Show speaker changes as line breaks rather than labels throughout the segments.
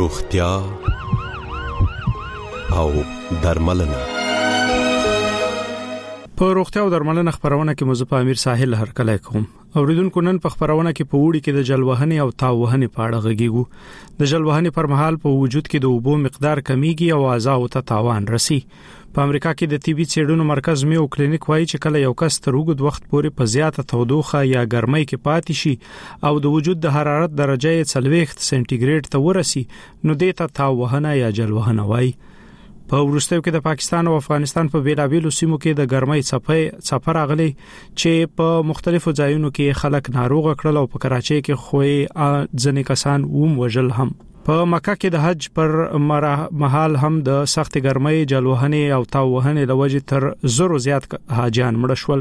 روغتیا او درملنه.
په روغتیا او درملنه خبرونه کې مزه په امیر ساحل هرکلی کوم. اوریدونکو نن په خبرونه کې په وړي کې د جلوهنې او تاوهنې په اړه غږیږو. د جلوهنې پر مهال په وجود کې د اوبو مقدار کمیږي او اعضاء ته تاوان رسي. په امریکا کې د طبي څېړنو مرکز میو کلینیک وایي چې کله یو کس تر اوږد وخت پورې په زیاته تودوخه یا ګرمۍ کې پاتې شي او د وجود د حرارت درجه 40 سنټیګریډ ته ورسي نو دې ته تاوهنه یا جلوهنه وایي. په وروستیو کې د پاکستان او افغانستان په بیلابیلو سیمو کې د ګرمۍ څپه راغلي چې په مختلفو ځایونو کې خلک ناروغ کړل او په کراچۍ کې خوې ځنې کسان وژل هم. په مکه کې د حج پر مهال هم د سخت ګرمۍ جلوهنې او تاوهنې لوجې تر 100 زیات حاجیان مړ شول.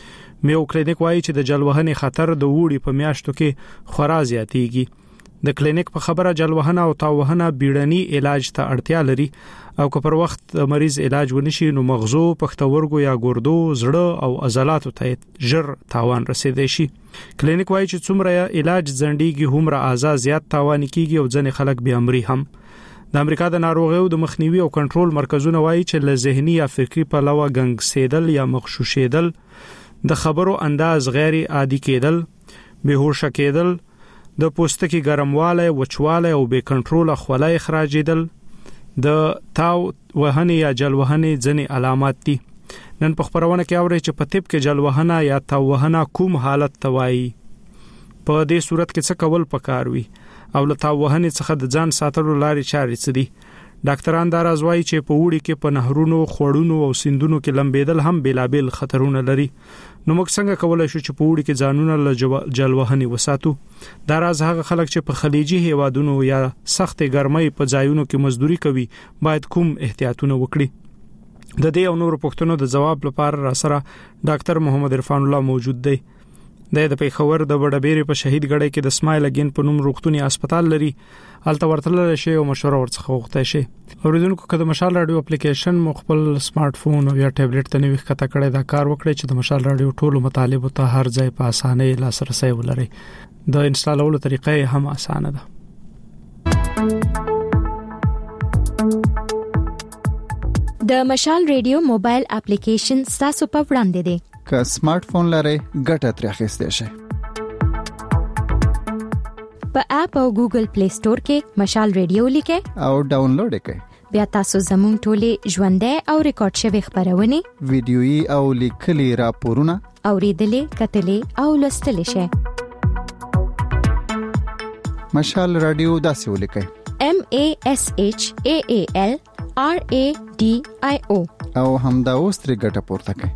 میو کلینیک وایي چې د جلوهنې خطر د وړي په میاشتو کې خورا زیاتېږي. د کلینیک په خبره جلوهنه او تاوهنه بیړني علاج ته اړتیا لري او که پر وخت مریض علاج ونشي نو مغزو، پښتورګو یا ګردو، زړه او عضلاتو ته ژر تاوان رسیدای شي. کلینیک وایي چې څومره علاج ځنډيږي هومره اعضاء زیات تاوان کیږي او ځنې خلک بیا مري هم. د امریکا د ناروغیو د مخنیوي او کنټرول مرکزونه وایي چې له ذهني یا فکری پلوه ګنګسېدل یا مغشوشېدل، د خبرو انداز غیر عادي کېدل، بهوشه کېدل، د پوستکي ګرمواله، وچواله او بې کنټرول خولای اخراجېدل د تاو وهنې یا جلوهنې ځنې علامات دي. نن په خبرونه کې اوري چې په طب کې جلوهنه یا تاوهنه کوم حالت توایي، په دې صورت کې څه کول پکار وي او له تاوهنې څخه د ځان ساتلو لارې چارې څه دي. ډاکټران دا راز وایي چې په وړي کې په نهرونو، خوړونو او سیندونو کې لمبېدل هم بیلابل خطرونه لري. نو موږ څنګه کولای شو چې په وړي کې ځانونه له جلوهنې وساتو؟ دا راز هغه خلک چې په خلیجي هیوادونو یا سخت ګرمۍ په ځایونو کې مزدوري کوي باید کوم احتیاطونه وکړي؟ د دې او نورو پوښتنو د جواب لپاره را سره ډاکټر محمد عرفان الله موجود دی. د پیښور د وډبېری په شهید ګړی کې د اسماعیل اگین په نوم روغتونی هسپتال لري. هلته ورتل شي او مشوره ورڅخه وغوښتای شي. اوریدونکو که د مشال رادیو اپلیکیشن خپل سمارټ فون او یا ټابلیټ ته نوې ښکته کړی دا کار وکړي چې د مشال رادیو ټولو مطالب ته هر ځای په اسانۍ لاسرسي ولري. د انسټالولو طریقې هم اسانه ده.
د مشال رادیو موبایل اپلیکیشن تاسو په وړاندې دی.
که سمارټ فون لرئ ګټه ترې اخیستئ شئ.
په اپ او ګوګل پلی سٹور کې مشال رادیو لیکئ
او ډاونلوډ کړئ.
بیا تاسو زموږ ټولې ژوندۍ او ریکارډ شوی خبرونه،
ویډیويي او لیکلي راپورونه
اوریدلې، کتلې او لوستلې شئ.
مشال رادیو داسې ولیکئ:
MASHAALRADIO
او همدا اوس ترې ګټه پورته کړئ.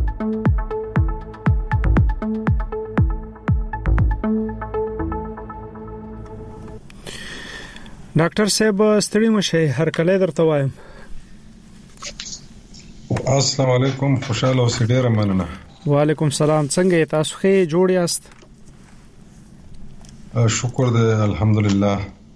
ډاکټر صاحب ستړي مشه هرکلی درته وایم.
السلام علیکم، خوشاله اوسئ. ډیر مننه.
وعلیکم السلام. څنګه تاسو ښه جوړ یاست؟
شکر دې الحمدلله.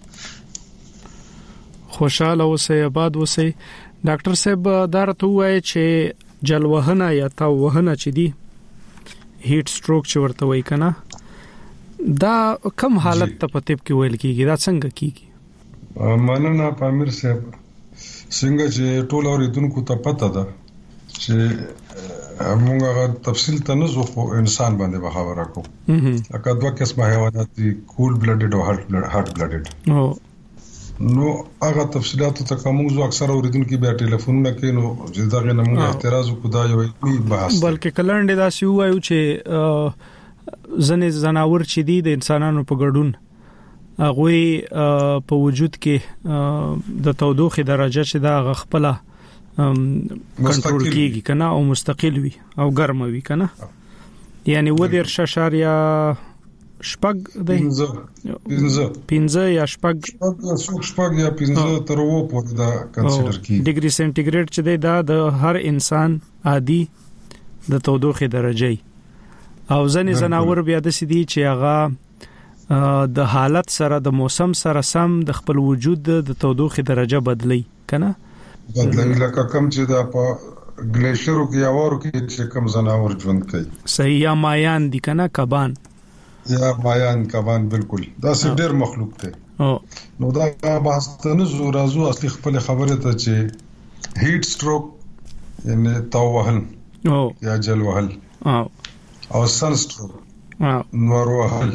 خوشاله اوسئ، آباد اوسئ. ډاکټر صاحب دا راته وایي چې جلوهنه یا تاوهنه چې دی هیټ سټروک چې ورته وایي کنه، دا کوم حالت ته په طب کې ویل کیږي؟ دا څنګه کیږي؟
مننه پامیر صاحب. څنګه چې ټول اوریدونکو ته پته ده چې موږ تفصیل ته نه ځو، خو انسان باندې خبره کوو. لکه دوه قسمه حیوانات دي، کول بلډډ او هارت بلډډ. نو هغه تفصیلات ته کوم ځو اکثر اوریدونکو بیا ټلیفونونه کوي، نو ځکه نه موږ اعتراض وکړو دا یو بحث، بلکې
کلنډ دا سی وایو چې ځنې زناور چې دي د انسانانو په ګډون هغه په وجود کې د تودوخه درجه چې دا غخپله کنټرول کیږي کنه او مستقل وي او ګرم وي کنه، یعنی ودیر ششاریا شپږ دی 15 یا شپږ
یا 15 تر وو پورې دا کنسیډر کیږي. ډیګري
سنټیګریډ چې دی دا د هر انسان عادي د تودوخه درجه او ځنې زناور بیا د سدي چې هغه د حالت سره د موسم سره سم د خپل وجود د تودوخه درجه بدلی کنه،
لکه کم چې دا په ګلیشرو کې یاورو کې چې کم زناور ژوند کوي.
صحیح. یا مایان دي کنه، کبان
یا مایان کبان، بالکل دا ډېر مخلوق دی. نو دا بحث ته نه زورازو اصلي خپل خبره ته چې هیټ سټروک یعنی توهل یا جل وهل او سن سټروک نور وهل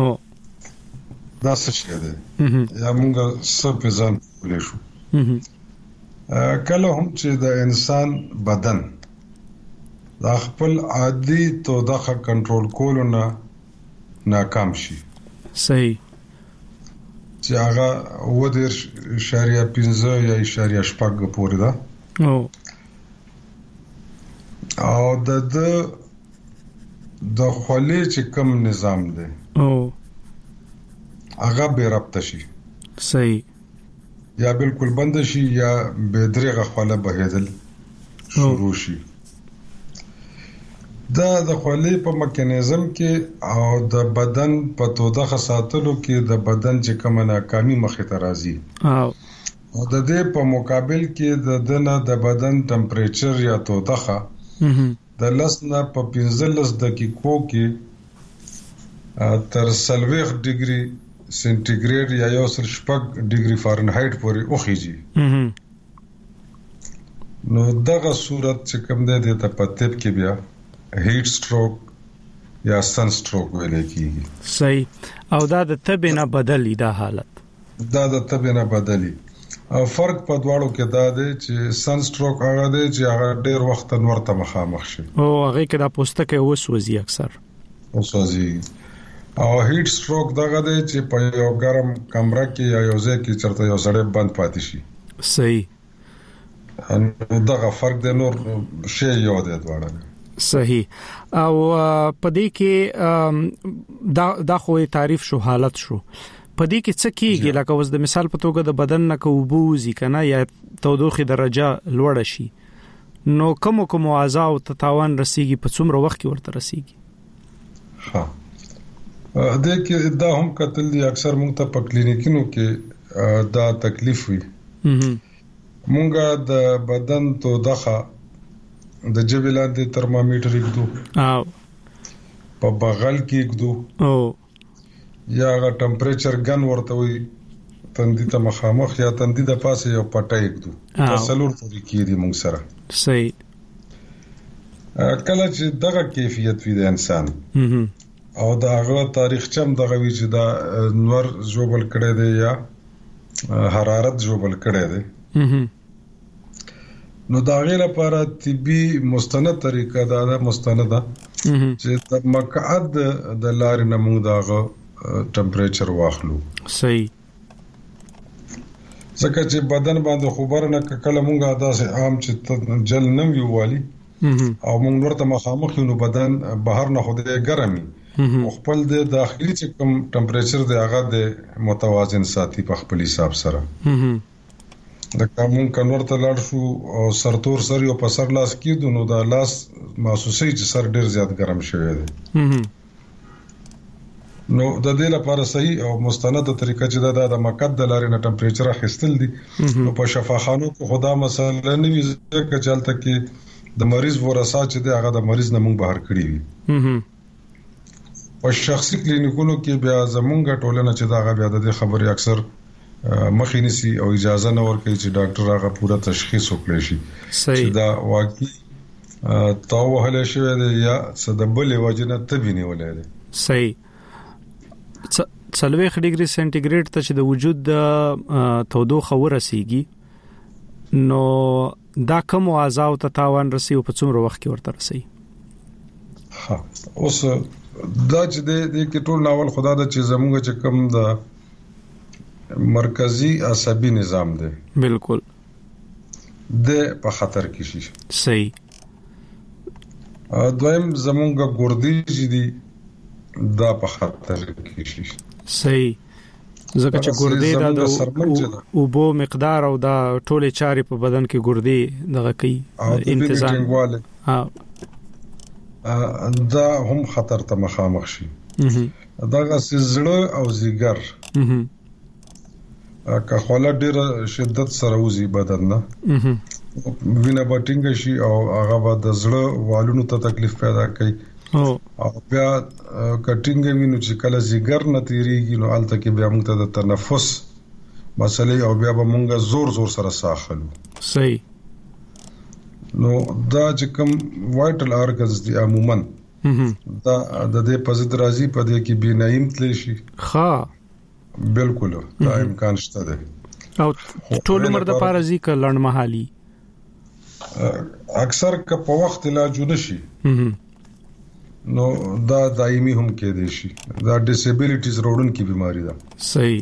دا څه شي دی یا موږ څه په ځان ولې شو کله هم چې د انسان بدن دا خپل عادي تودخه کنټرول کولو نه ناکام شي
صحیح
چې هغه 0.5 یا 0.6 پورې ده او د خولې چې کم نظام دی هغه به رابط شي
صحیح
یا بالکل بند شي یا به درغه خوله بهیدل شروع شي دا د خولې په میکانیزم کې او د بدن په تودخه ساتلو کې د بدن چې کوم ناکامي مخې ته راځي او د دې په مقابل کې د دنه د بدن ټمپریچر یا تودخه د لسنه په 15 دقیقو کې تر 40 ډیګري سنټیګریډ یا 1.5 ډیګري فارنهایت پورې اوخیږي نو دغه صورت چې کوم دی د طب کې بیا هیټ سټروک یا سن سټروک ویل کیږي
صحیح او دا د تبه نه بدلی دا حالت
دا د تبه نه بدلی او فرق په دواړو کې دا دی چې سن سټروک هغه دی چې هغه ډیر وخت نور ته مخامخ شي
او هغه کې د پوستکي وسوځي اکثر
وسوځي او هیټ سټروک دغه دی چې په یو ګرم کمره کې یا یو ځای کې چرته یو سړی بند پاتې شي
صحیح
دغه فرق دی نور شی یو دی دواړه
صحیح او پدې کې دا خو تعریف شو حالت شو پدې کې څه کیږي لکه اوس د مثال په توګه د بدن نه کوبوزي کنه یا تودوخه درجه لوړ شي نو کوم اعضاء او تتاوان رسیږي په څومره وخت کې ورته رسیږي
ها دې کې دا هم کتل دي اکثر موږ ته په کلینیکونو کې دا تکلیف وي موږ د بدن تودوخه د جبلان د ترمامیټر یکدو په بغل کې یکدو یا غا ټمپریچر ګن ورته وي تندې ته مخامخ یا تندې د پاسه یو پټه یکدو تسلور طریقې دي موږ سره
صحیح
کله چې دغه کیفیت وي د انسان او دا هغه تاریخ چم دغه وی چې دا نور جوبل کړي دی یا حرارت جوبل کړي دی نو دا غیر لپاره طبي مستند طریقه دا مستنده چې د مقعد د لارې نه موږ داغه ټمپریچر واخلو
صحیح
ځکه چې بدن باندې خبر نه کله موږ داسې عام چې جل نه ویوالي او موږ ورته مخامخ نو بدن بهر نه خوده ګرمي خپل د داخلي چې کوم ټمپریچر دی هغه د متوازن ساتي په خپل حساب سره د کوم کنور ته لاړ شو او سرتور سر یو په سر لاس کېدو نو دا لاس محسوسي چې سر ډیر زیات ګرم شوی دی نو د دې لپاره صحیح او مستند طریقه چې د مقعد د لارې نه ټمپریچر اخیستل دي او په شفاخانو کې خدا مثلا نه وي چې چلته کې د مریض ورثه چې د هغه د مریض نه مونږ بهر کړی وي په شخصي کلینیکونو کې بیا زمونږ ټولنه چې دا بیا د خبرې اکثر مخینی سي او اجازه نه ورکړي چې ډاکټر هغه پوره تشخیص وکړي شي چې دا واقعي توهل شوی دی یا صدبل وجنه تبینه ولې
صحیح 40 ډیګري سنټیګریډ ته چې د وجود د تودوخه ورسیږي نو دا کوم اعضاء او تتاوان رسي او په څومره وخت کې ورته رسي
ها اوس دا چې د کې ټول ناول خدا د چې زموږ چې کوم د مرکزی عصبي نظام دی
بالکل
د په خطر کې شي
صحیح
دویم زموږ ګردې چې دي دا په خطر کې شي
صحیح ځکه چې ګردې د اوبو مقدار او دا ټولې چارې په بدن کې ګردې دغه کوي انتظام
دا هم خطر ته مخامخ شي دغه زړه او زیګر که خپل ډیر شدت سره وزي بدن نه وینه بټینګ شي او هغه د زړه والونو ته تکلیف پیدا کوي او بیا کټینګ وینو چې کله زیګر نه تیریږي نو الته کې بیا موږ ته د تنفس مسلې او بیا به موږ زور سره ساخلو.
صحیح.
نو دا چې کوم وایټل ارګنز دي عموما دا د دې په ضد راځي په دې کې بینایم تل شي.
ها
بالکل دا امکان شته ده.
او ټول عمر د پارازي ک لړن محالي
اکثر ک په وخت علاج نشي نو دا دایمي هم کېدې شي. دا ډیسیبিলিټیز روډن کی بیماری ده.
صحیح.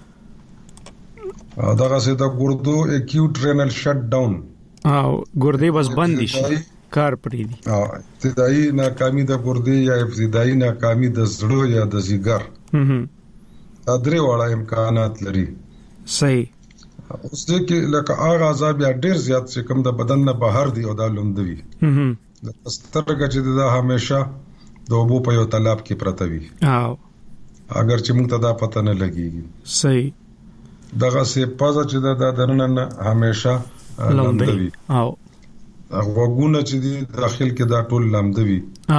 دا غسه دا ګردو اکیوټ رینل شټ ډاون
او ګردې بس بند شي کار پرې دي.
ابتدایي ناکامي د ګردې یا ابتدایي ناکامي د زړه یا د زیګر دا درې واړه امکانات لري.
صحیح.
اوس دې کې لکه هغه عذاب یا ډیر زیات چې کوم د بدن نه بهر دی او دا لوندوي د سترګه چې دا همیشه د اوبو په یو تالاب کې پرته وي
او
اگر چې موږ ته دا پته نه لګيږي.
صحیح.
دغه سه پازه چې دا درنه همیشه لوندوي
او
غوګونه چې دی داخل کې دا ټول لامدوي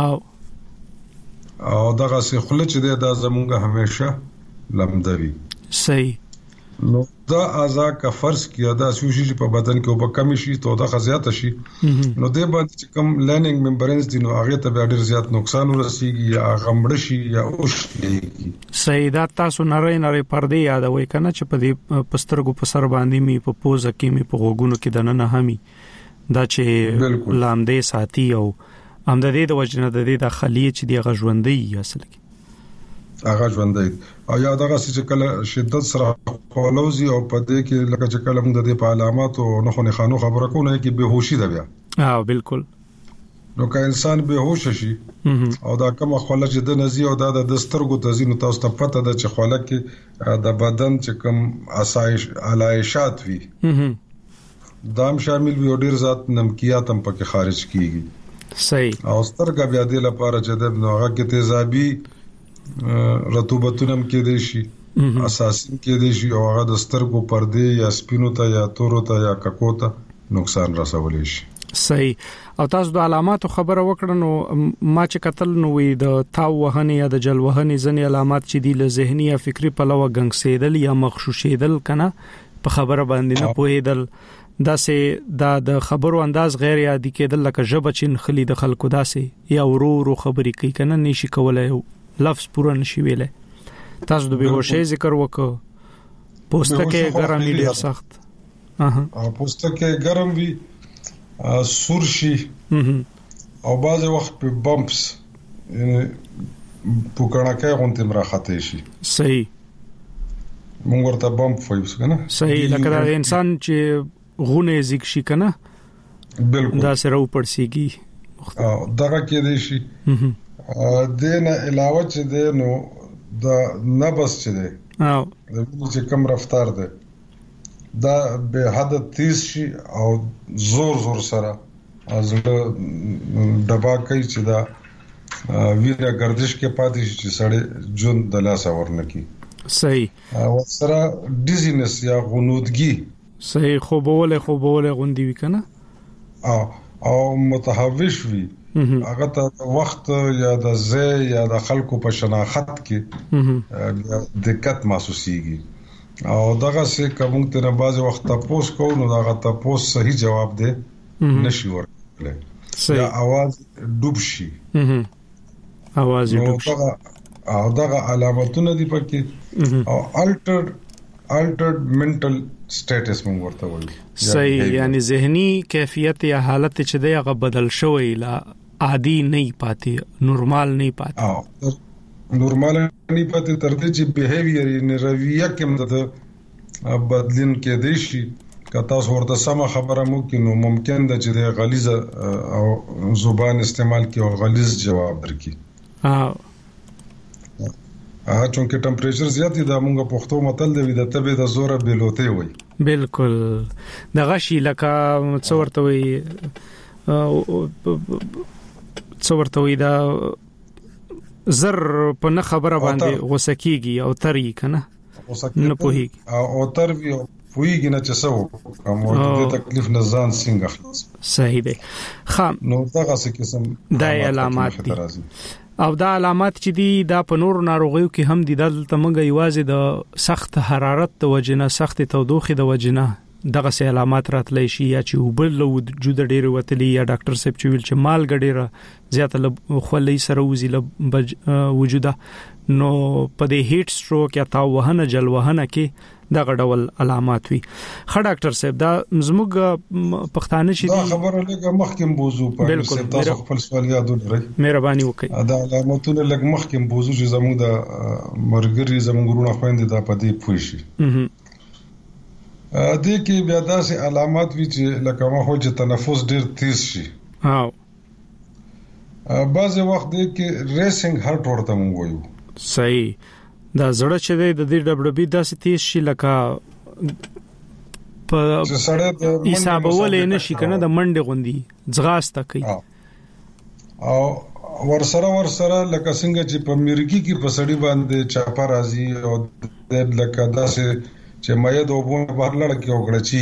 او دغه سه خله چې دا زمونږه همیشه لامدوي.
صحیح.
نو دا اعضاء کا فرض کیا دا سوشي په بدن کې او کمی شي تو دا خزيات شي نو دې باندې چې کوم لرننګ ممبرینز دي نو هغه ته ډېر زیات نقصان ورسیږي یا غمړ شي یا اوښليږي.
صحیح. دا تاسو نری پردې یادوي کنه چې په دې پسترګو په سر باندې می په پوزه کې می په غوګونو کې دنه همي دا چې لامدې ساتي او هم د دې د وجنه د دې د خلیه چې دی غژوندې اصل کې
هغه ژوندې او یا دغه چې کله شدت سره خولوزي او په دې کې لکه چې کله موږ د دې په علامات او نخونه خانو خبره کوو کې بهوشي ده بیا.
بالکل.
نو که انسان بهوش شي او دا کومه خوله چې د نزي او د دسترګو تزینو تاسو ته پته ده چې خوله کې د بدن چې کوم اسایش علایشات وي دا هم شامل وي او ډیر ذات نمکیات هم پکې خارج کیږي.
صحیح.
او سترګه بیا د لپاره چې د هغه کې تیزابي رطوبتونه کې دي شي اساسي کې دي شي او هغه د سترګو پردې یا سپینو ته یا تورو ته یا ککو ته نقصان رسولي شي.
صحیح. او تاسو د علاماتو خبره وکړه نو ما چې قتل نو وي د تاو وهنې یا د جل وهنې ځنې علامات چې دي له ذهني یا فکری په لور غنګسېدل یا مخشوشېدل کنه په خبره باندې نه پوهېدل دا سه د خبرو انداز غیر عادي کېدل لکه ژبه چې خلی د خلکو داسې یا ورو خبرې کوي کنه نشي کولای لفظ پورا نشي ویلې. تاسو د بیهوشۍ ذکر وکړو پوستکه ګرم وی ډیر سخت
او پوستکه ګرم وی سور شي او بعض وخت په بمپس یعنی پوکړه غونته مراخته شي.
صحیح.
مونږ ورته بمپ وایو کنه.
صحیح. لکه دا انسان چې غونه زیګ شي کنه
بالکل دا
سره وپړسیږي
او دغه کې دی شي دینه علاوه چې دی نو د نبض چې دی
او
د چې کم رفتار دی دا به حد تیز شي او زور سره ازله دبا کوي چې دا ویره گردش کې پاتې شي چې سړی جون د لاس ورنکي.
صحیح.
او سره ډیزینس یا غنودګي.
صحیح. خوبوله غوندي وکنه
او متحوش وي هغه ته وخت یا د زه یا د خلکو په شناخت کې دقت محسوسيږي او دغه څه کوم ته بعض وخت تاسو کو نو دغه تاسو صحیح جواب دی نشي ورکړل. یا आवाज ډوب شي
आवाज ډوب شي
او دغه علامتونه دي پکې او altered mental status موږ ورته وایو.
صحیح. یعنی ذهني کیفیت یا حالت چې دی هغه بدل شوی لا عادي نه پاتې نورمال نه پاتې
نورمال نه پاتې تر دې چې بیهیویر یې رویه کې مدد بدلین کې دی شي که تاسو ورته سم خبره مو کې نو ممکن ده چې د غلیظ او زبان استعمال کې او غلیظ جواب درکړي. چونکه ټمپریچر زیات دی د موږ پښتو متل دی د تبه د زوره بیلوته وي.
بالکل. د غشي لکه څورته وي دا زر په نه خبره باندې غوسکیږي او تری کنه نه پوهیږي
او تر وی پویږي نه چې څه کوم د تکلیف نه ځان څنګه خلاص.
صحیح دی. خام
نو دغه څه قسم
د علامات دي او دا علامات چې دي دا په نور ناروغیو کې هم دي. دلته موږ یوازې د سخت حرارت د وجنه سخت توضوخي د وجنه دغه سه علامات راتلی شي یا چې وبل له وجود ډېر وتلی یا ډاکټر صاحب چې ویل چې مال ګډیره زیاته خولې سره وزي له وجوده نو په دې هیټ سټروک یا تاوهنه جلوهنه کې دغه ډول علامات وي. خا ډاکټر صاحب دا زموږ پښتانه شي
دا خبره لګه مخکې بوزو په تاسو خپل سوال یاد ولرئ مهرباني
وکړئ.
دا علامتونه لګ مخکې بوزو چې زموږ د مرګري زموږ ورونه خويندې دا پدې پوي شي. دې کې بیا داسې علامات وی چې لکه ما خو چې تنفس ډیر تیز شي. بعضې وخت دې کې ریسینګ هارت ورته مونږ وایو.
صحیح. دا زړه چې د دې ډبډبي داسې تیز شي لکه په حسابولې نشي کنه د منډه غوندي ځغاسته کوي.
او ورسره لکه څنګه چې په مرګي کې په سړی باندې چاپا راځي او د لکه داسې چې مې د وبونه بهر لړ کې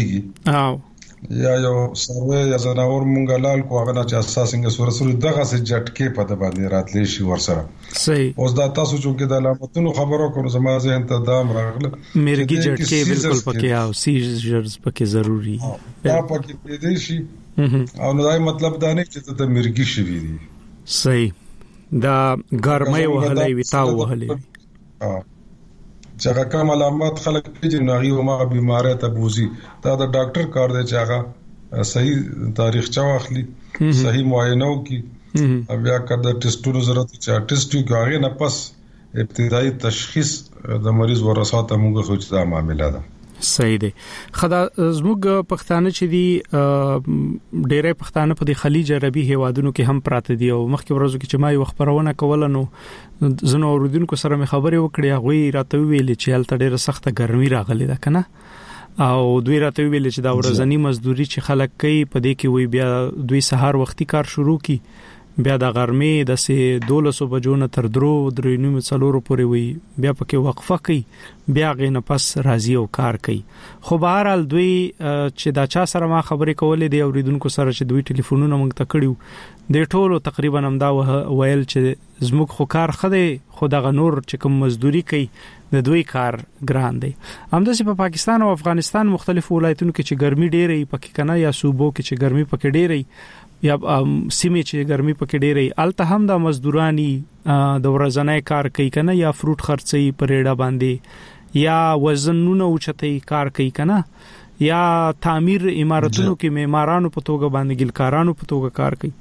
وګړچیږي یا یو سروي یا زناور مونږه لال کو هغه چې اساس څنګه سورسوري دغه سه جټکې په د باندې راتلی شي ورسره.
صحیح.
اوس دا تاسو چې د علامتونو خبرو کوم زما ذهن ته دام راغله
مرګي جټکې بالکل پکې او سیجرز پکې ضروری
دا پکې پیدا شي او نو دا مطلب دا نه چې د مرګي شي وي.
صحیح. دا ګرمۍ وهلې وي تاو وهلې وي
چې هغه کوم علامات خلک پیژني نو هغه ما بیماری ته بوزي. دا د ډاکټر کار دی چې هغه صحیح تاریخچه واخلي صحیح معاینه وکړي بیا کده ټیسټونو ضرورت چې ټیسټ کې هغه نه پس ابتدایي تشخیص د مریض ورساته موږ سوچ دا معاملې ده.
صحیح دی. خدا زموږ پښتانه چې دي ډېرې پښتانه په د خلیج عربي هیوادونو کې هم پراته دي او مخکې ورځو کې چې ما یو خبرونه کوله نو زنو اوردونکو سره مې خبرې وکړې هغه راته ویل چې هلته ډېره سخته ګرمي راغلي ده کنه او دوی راته ویل چې دا ورځنی مزدوري چې خلک کوي په دې کې وي بیا دوی سهار وختي کار شروع کی بیا د غرمې د سه 12 بجو نه تر 3:30 څلورو پورې وي بیا پکې وقفه کوي بیا غینه پس راځي او کار کوي. خو بهرحال دوی چې دا چا سره ما خبرې کولې دی اوریدونکو سره چې دوی ټلیفونونه موږ ته کړیو د ټولو تقریبا هم دا ویل چې زموږ خو کار خده خو دغه نور چې کوم مزدوري کوي د دوی کار ګران دی. همداسې په پاکستان او افغانستان مختلفو ولایتونو کې چې ګرمي ډېرې پکې کنه یا صوبو کې چې ګرمي پکې ډېرې یا سیمه چې ګرمي پکې ډېرې الته هم د مزدورانی د ورځنی کار کوي کنه یا فروټ خرڅي پرېډه باندې یا وزنونه اوچتي کار کوي کنه یا تعمیر عمارتونو کې معمارانو په توګه باندې ګلکارانو په توګه کار کوي.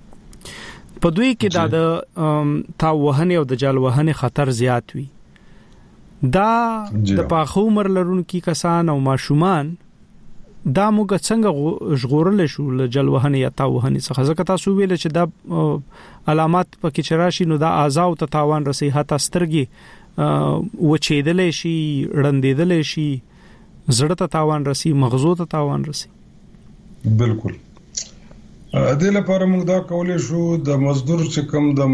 په دوی کې د تاوهنه او د جلوهنه خطر زیات وي. دا د پاخو عمر لرونکو کسان او ماشومان دا موږ څنګه ژغورل شو له جلوهنه یا تاوهنه څخه ځکه تاسو ویل چې دا علامات پکې چراشي نو دا اعضاء ته تاوان رسي هتا سترګي وچېدلې شي رندېدلې شي زړه ته تاوان رسي مغزو ته تاوان رسي.
بالکل. د لپاره موږ دا کولای شو د مزدور چې کوم د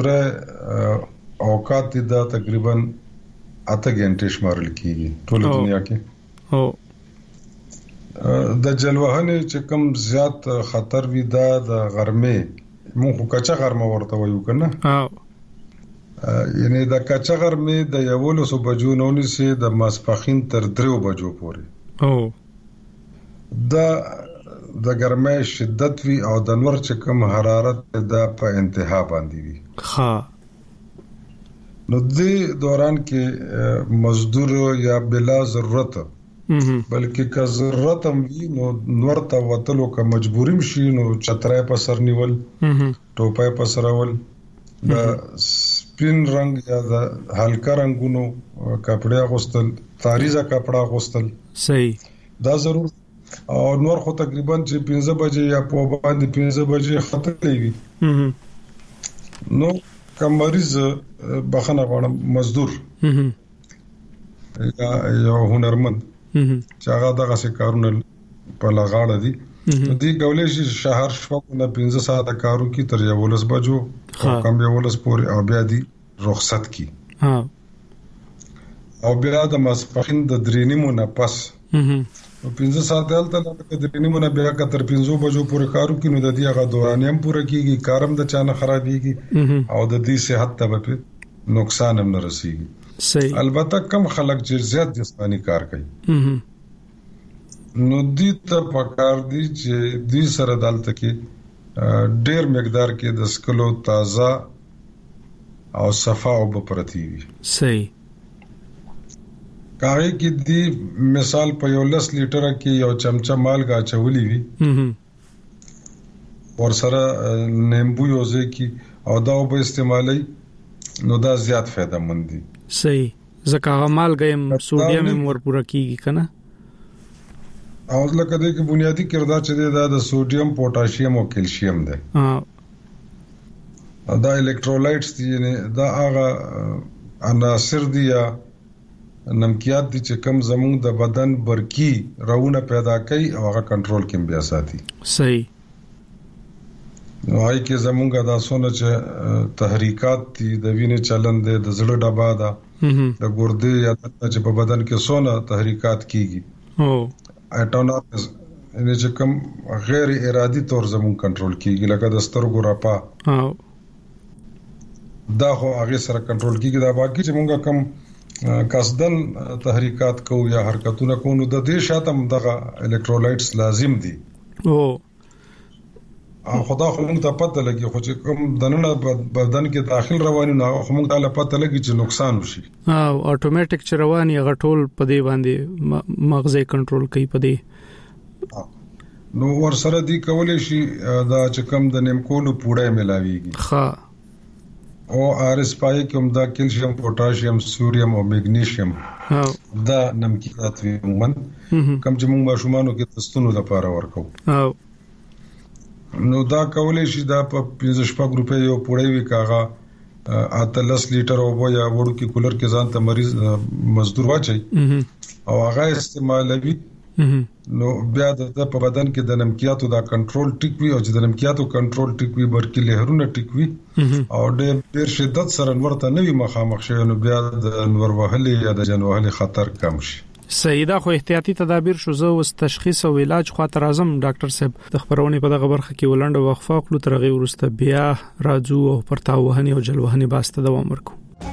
مزدوره اوقات دا تقریبا 8 غنټې شمارل کیږي ټول دنیا کې. او د جلوهنه چې کوم زیات خطر وي دا د غرمې مونږ کچا غرمه ورته وایو کنه یعنی د کچا غرمې د 11 بجو نه ونیسي د ماسپخین تر 3 بجو پورې او د ګرمۍ شدت وی او د نور چې کوم حرارت د په انتها باندې وي. نو د دوران کې مزدور یا بلا ضرورت بلکې که ضرورت هم وي نو نور ته وتلو که مجبوریم شي نو چترای په سر نیول ټوپای په سرول د سپین رنگ یا د هلکا رنگونو کپڑے اغوستل تاریزه کپڑا اغوستل صحیح دا ضرور او نور خو تقریبا چې 15 بجې یا په باندې 15 بجې خطرې وي نو کوم مریض بخنه غواړم مزدور یا هنرمند چې هغه دغه څه کارونه په لغاړه دي دې کولای شي شهر شپه نه 15 ساعته کارو کی تر 11 بجو کم 11 پورې او بیا دي رخصت کی او بیا د ماسپخین د درینیمو نه پس او 15 ساعت دلته لکه د نیمونه بیا که تر 15 بجو پورې کارو کې نو د دې هغه دورانیه هم پوره کیږي، کارم د چانه خرابېږي او د دې صحت ته به نقصان هم نه رسیږي.
صحیح.
البته کم خلک چې زیات جسمانی کار کوي نو دې ته پکار دي چې دې سره دلته کې ډېر مقدار کې د سکلو تازه او صفا او پرتی وي.
صحیح.
کاغی کې دی مثال په 10 لیټر کې یو چمچه مالګه چولې وي ور سره نیمبو یوځي کې او دا به استعمالي نو دا زیات فائدہ مند دي.
صحیح. ځکه مالګه سوډیم ور پوره کیږي کنه
او لکه دې کې بنیادی کردار چې دا د سوډیم پوتاشیم او کیلشیم دی. دا الکترولایټس دي دا هغه عناصر دي یا نمکیات دي چې کم زموږ د بدن برکی راونه پیدا کوي او هغه کنټرول کې بیا ساتي.
صحیح.
نو هاي کې زموږ د سونه چې تحریکات دي د وینې چلن دي د زړه ډبا ده د ګردې یا چې په بدن کې سونه تحریکات کیږي اټونامس ان چې کم غیر ارادي تور زموږ کنټرول کیږي لکه د سترګو راپا دا خو هغه سره کنټرول کیږي. دا باقي چې موږ کم قصدن تحریکات کو یا حرکتونه کو نو د دې شاته دغه الکترولایټس لازم دي. خدا خو موږ ته پته لګي خو چې کوم دننه بدن کې داخل رواني نه خو موږ ته پته لګي چې نقصان وشي.
اتوماتیک چې رواني غټول په دې باندې مغزي کنټرول کوي په دې نو
ور سره دی کولای شي دا چې کوم د نیمکولو پوډه ملاويږي.
ها
او ارس پای کوم دا کیلشیم پوتاشیم سوریم او میګنیشیم دا نمکیات وي موږ کم چې موږ ماشومانو کې تستونو لپاره ورکو نو دا کولای شي دا په 15 روپے یو پوډه وی کاغه 13 لیټر او یا وړو کې کولر کې ځان ته مریض مزدور واچي او هغه استعمالوي نو بیا د په بدن کې د نمکیاتو دا کنټرول ټیک وي او چې د نمکیاتو کنټرول ټیک وي برکې لهرونه ټیک وي او ډېر شدت سره ورته نوي مخامخ شي نو بیا د نور وهلي یا د جن وهلي خطر کم شي.
سیدا خو احتیاطي تدابیر شو زو تشخیص او علاج خاطر اعظم ډاکټر صاحب د خبرونه په دغه برخه کې ولنډ وقفه کړو ترغه ورسته بیا راځو او پرتاو وهني او جلوهني باسته دوام ورکو.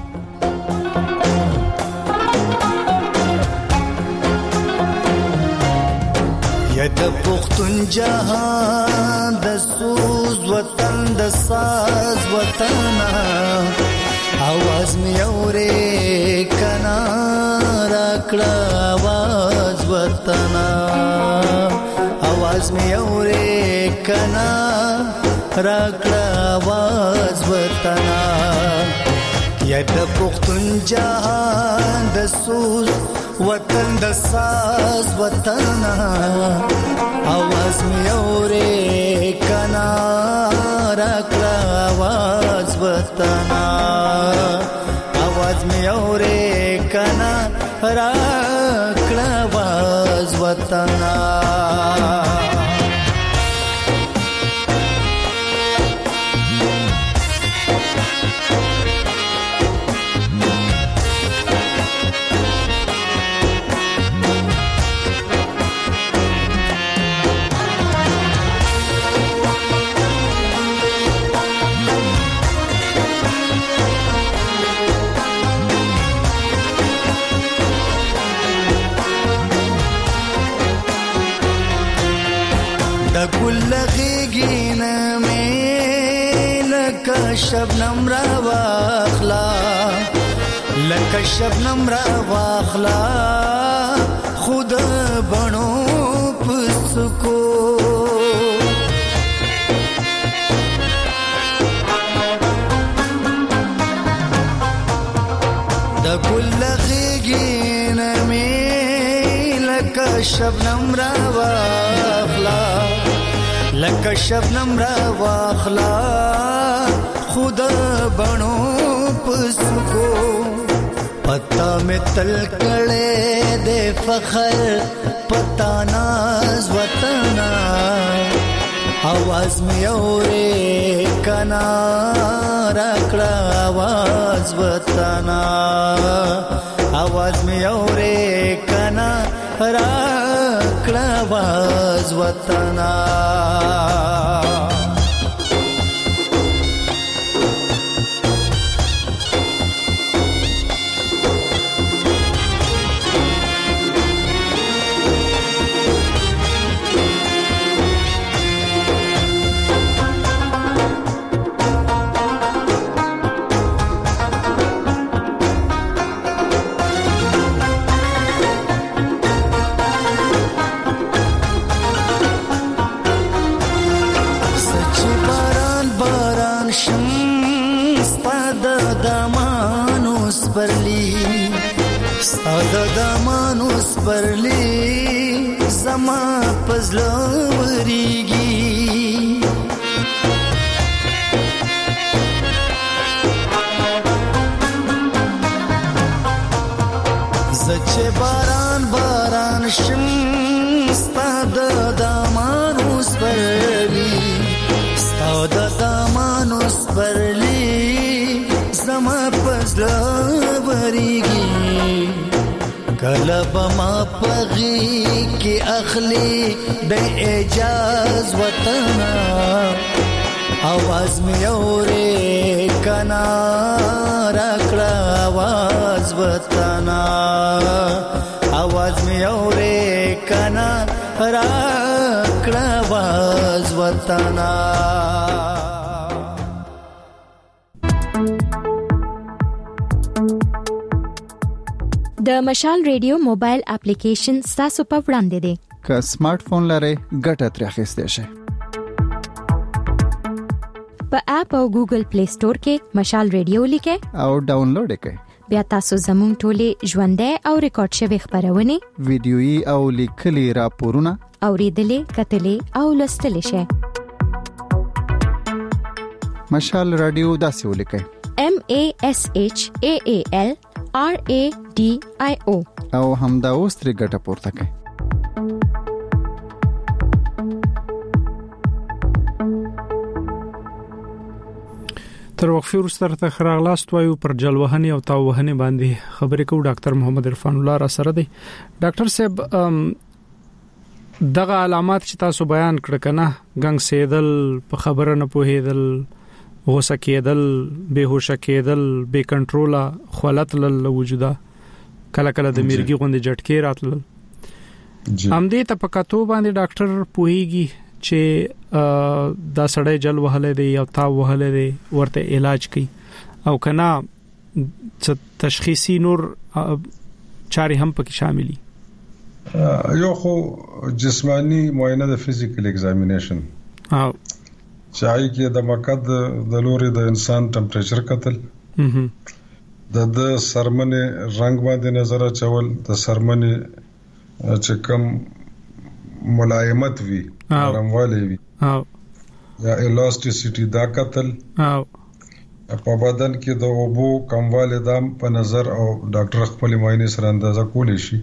یا د پختون جهان د سوز وطن د ساز وطن आवाज می اورې کنا راکړه आवाज وطن आवाज می اورې کنا راکړه आवाज وطن یا د پختون جهان د سوز وطن د ساز وطن आवाज می اورې کنا راکړه आवाज وطن आवाज می اورې کنا راکړه आवाज وطن. شبنم را واخلا لکه شبنم را واخلا خود بنو پسکو د ګل غیګین می لکه شبنم را واخلا لکه شبنم را واخلا خود بنو پسکو پتا میں تل کڑے دے فخر پتا ناز وطن आवाज میں اورے کنا راکڑا आवाज وطن आवाज میں اورے کنا راکړه واز وطنا دمانوس برلی زما پزلو وریگی زچه باران باران شم ستاد دمانوس برلی ستاد دمانوس برلی زما پزلو وریگی کلب ما پغی کی اخلی د اعجاز وطنا आवाज می اورې کنا راکړه आवाज وطنا आवाज می اورې کنا راکړه आवाज وطنا
د مشال ریډیو موبایل اپلیکیشن تاسو په وړاندې دی
که سمارټ فون لرئ ګټه ترې اخیستئ شئ
په اپ او ګوګل پلی سٹور کې مشال ریډیو لیکئ
او ډاونلوډ کړئ
بیا تاسو زموږ ټولې ژوندۍ او ریکارډ شوی خبرونه
ویډیويي او لیکلي راپورونه
اوریدلې کتلې او لوستلې شئ
مشال رادیو داسې ولیکئ
MASHAAL RADIO
او همدا اوس ترې ګټه پورته کړئ
تر وقفه وروسته ته خراغلاست وایو پر جلوهنی او تاوهنی باندې خبرې کوو ډاکټر محمد عرفان الله را سره دی ډاکټر صاحب دغه علامات چې تاسو بیان کړ کنه ګنګ سیدل په خبره نه پوهیدل غوسه کېدل بهوش کېدل بې کنټروله خلت ل وجوده کله کله د میرګي غوندې جټکې راتل همدې ته په کتو باندې ډاکټر پوهیږي چې دا سړی جل وهله دی او تا وهله دی ورته علاج کوي او کنا تشخیصي نور چاري هم پکې شاملي
یو خو جسمانی معاینه د فزیکل ایگزامینیشن چای کې د مقد د لوري د انسان ټمپریچر کتل د سرمنه رنگ باندې نظر اچول د سرمنه چې کم ملایمت وی نرموالی وی یا الاسټیسيټي دا کتل په بدن کې د اوبو کموالی دام په نظر او ډاکټر خپل معاینه سره اندازه کولی شي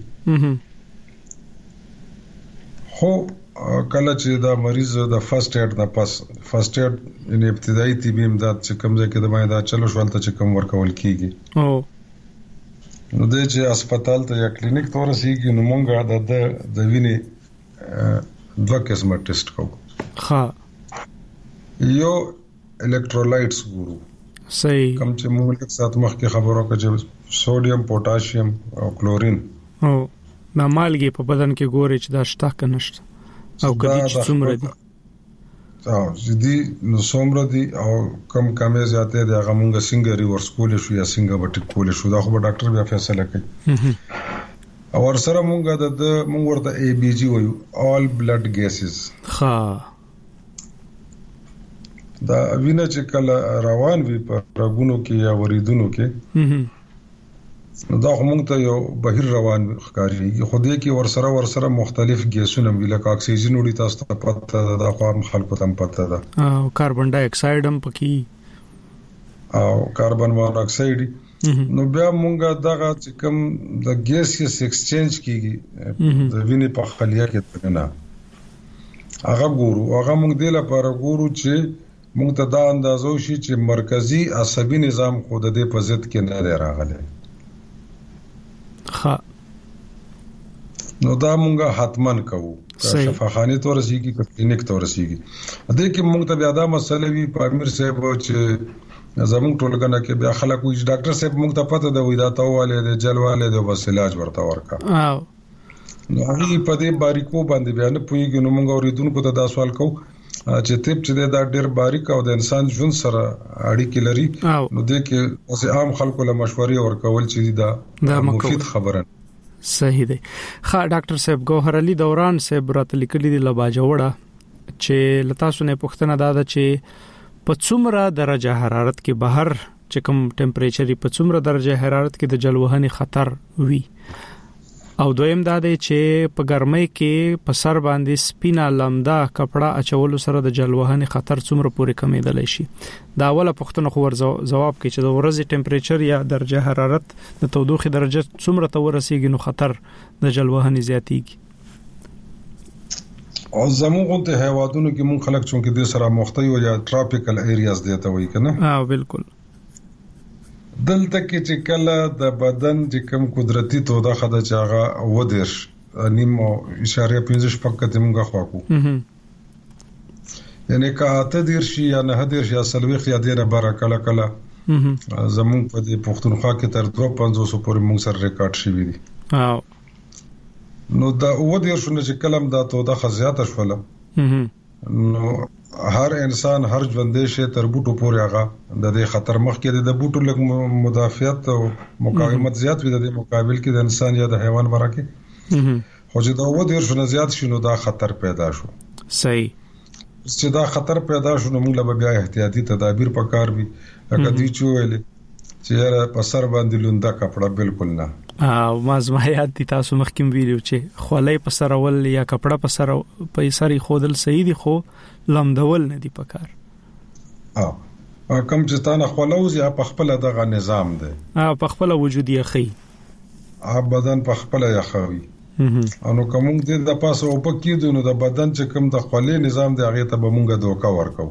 خو کله چې دا مریض د فرست ایډ نه پس فرست ایډ ان ابتدایي طبي امداد چې کوم ځای کې د باندې دا چلو شوالته چې کوم ورکول کیږي نو د چې هسپتال ته یا کلینیک ته ورسیږي نو مونږه د وینې دوه قسمه ټیسټ کوو
ها
یو الکترولایټس ګورو
صحیح
کوم چې موږ لکه سات مخکې خبرو کې سوډیم پوتاشیم او کلورین
او د مالګي په بدن کې ګوري چې دا شته کنه شته او کدي چې څومره دي
او دي نو څومره دي او کم کمې زیاتې دي هغه مونږ څنګه ریورس کول شو یا څنګه بټ کول شو دا خو ډاکټر بیا فیصله کوي او ورسره مونږ مونږ ورته ABG وایو all blood gases
ها
دا وینه چې کله روان وي په رګونو کې یا وریدونو کې نو دا مونږ ته یو بهیر روان ښکاري خو دې کې ورسره مختلف ګیسونه وی لکه اکسیجن وړي تاسو ته پته ده خو هم خلکو ته پته ده
او کاربن ډای اکساید هم پکې
او کاربن مون اکساید نو بیا مونږه دغه چې کوم د ګیسیس ایکسچینج کیږي د وینې په خلیه کې تنه هغه ګورو هغه مونږ د لپاره ګورو چې مونږ ته دا اندازو شي چې مرکزی عصبي نظام خود د پزت کې نه راغلی ها نو دا مونږه حتمن کوو شفاخانه تو رسیږي که کلینیک تو رسیږي دې کې مونږ ته بیا دا مسله وی په امیر صاحب چې زموږ ټولګنه کې بیا خلک وي ډاکټر صاحب مونږ ته پته ده وي دا تاواله د جلواله د بس علاج ورته ورکا نو هغه په دې باریکو باندې بیا نه پويږي نو مونږ اوریدونکو ته دا سوال کوو چې طب چې دا ډېر باریک او د انسان ژوند سره اړیکې لري نو دې کې اوس عام خلکو له مشورې ورکول چې دا مفید خبره
صحیح دی. ښه ډاکټر صاحب ګوهر علي دوران صاحب راته لیکلي دی لباجوړه چې لتا سونه پښتنه داده چې په څومره درجه حرارت کې بهر چې کوم ټمپریچر په څومره درجه حرارت کې د جلوهني خطر وي او دویم دا دی چې په ګرمۍ کې په سر باندې سپینا لمدا کپڑا اچول سره د جلوهني خطر څومره پورې کمیدلی شي. دا اوله پښتنه خو جواب کوي چې د ورځې ټمپریچر یا درجه حرارت د تودوخه درجه څومره ته ورسیږي نو خطر د جلوهني زیاتیږي.
او زموږ ته هوادونو کې مونږ خلک چونکې د سره مخته یو یا ټراپیکل ایریاز دیته وای کنه
بالکل
دلته کې چې کله د بدن چې کوم قدرتي توده خده چاغه ودیش نیم اشاره 15 پکته مونږه خواکو یعنی که اته دیر شي یا نه دیر شي یا سلويخ یا دینه بار کله کله زموږ په دې پښتونخوا کې تر 2500 پورې مونږ سره ریکارډ شي وي نو دا ودیر شونه چې کلم دا توده خزياته شوله نو هر انسان هر ژوندې شي تر بوټو پورې هغه د دې خطر مخ کې د بوټو لګ مدافعت او مقاومت زیات وي د مقابل کې د انسان یا د حیوان برکه خو چې دا ودیر شونه زیات شي نو دا خطر پیدا شو.
صحیح
چې دا خطر پیدا شو نو موږ له بیا احتیاطي تدابیر پکار وي لکه دی چويل چې په سر باندې لوندا کپڑا بالکل نه
ما زما یاد دي تاسو مخکې ویلو چې خولای په سر اول یا کپڑا په سر خودل صحیح دي خو لمدول نه دي پکار
کم چې تانه خولوز یا په خپل دغه نظام دی
په خپل وجود یې خي
بدن په خپل یې خوي انو کوم دې د پاسه او پکې دونو د بدن چې کوم د خولې نظام دی هغه ته به مونږه دوکا ورکو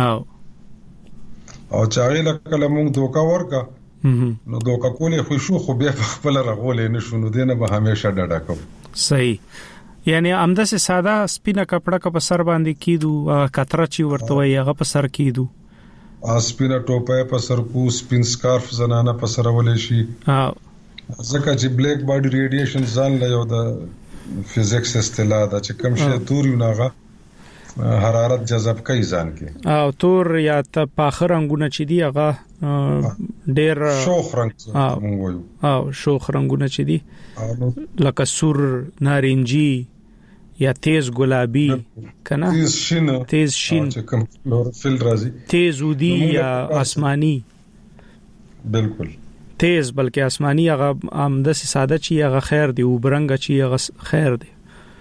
او چې هغه کله مونږ دوکا ورکا نو دوکا کولې خو به خپل رغولې نشو نو دینه به همیشه ډډه کوم.
صحیح یعنی امده سه ساده سپینا کپڑا کا په سر باندې کیدو کتره چی ورته وي هغه په سر کیدو
سپینا ټوپه په سر کو سپین سکارف زنانه په سر ولې شي ځکه چې بلیک باډي ریډیشن ځان له یو د فزیکس اصطلاح دا چې کوم شی توري ناغه حرارت جذب کوي ځان کې
او تور یا ته پاخر رنگونه چې دی هغه ډېر
شوخ رنگ مونږ وایو
شوخ رنگونه چې دی لکه سور نارنجي یا تیز ګلابي کنه تیز شین
چې کوم کلوروفیل راځي
تیز ودی یا آسمانی
بالکل
تیز بلکې آسمانی هغه عمده ساده چې هغه خیر دی او برنګ چې هغه خیر دی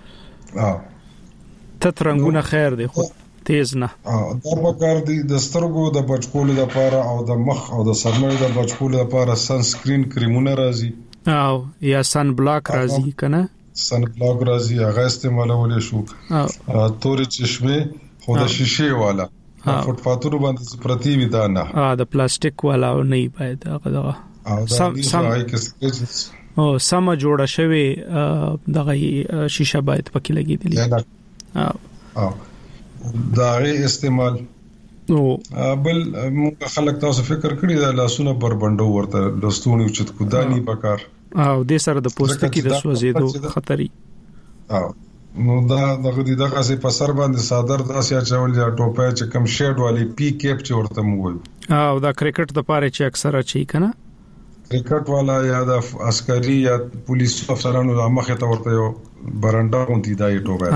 تت رنگونه خیر دی خو تیز نه
دا پکار دی د سترګو د بچکولو لپاره او د مخ او د سرمنې د بچکولو لپاره سن سکرین کریمونه راځي
او یا سن بلاک راځي کنه
سن بلاک راځي هغه استعمالول شو تورې چشمه خو د شیشه والا فوټ فاتورو باندې پرتی وي دا نه
د پلاستیک والا نه باید هغه سم جوړه شوی دغه شیشه باید پکې لګیدلی
دا غي استعمال بل موږ خلک تاسو فکر کړی دا لاسونه بربندو ورته لستونی چت کو دانی پکار
او د سره د پوستکي د سوځیدو خطرې
نو دا دغه څه په سر باندې صادر داسې چول یا ټوپه چې کم شیډ والی پی کیپ چې ورته موږ
او دا کرکټ د پاره چې اکثره چي کنه
کرکټ والا یا د عسکري یا پولیس افسرانو مخه ته ورته یو برانډا اونتی دا یې ټوپه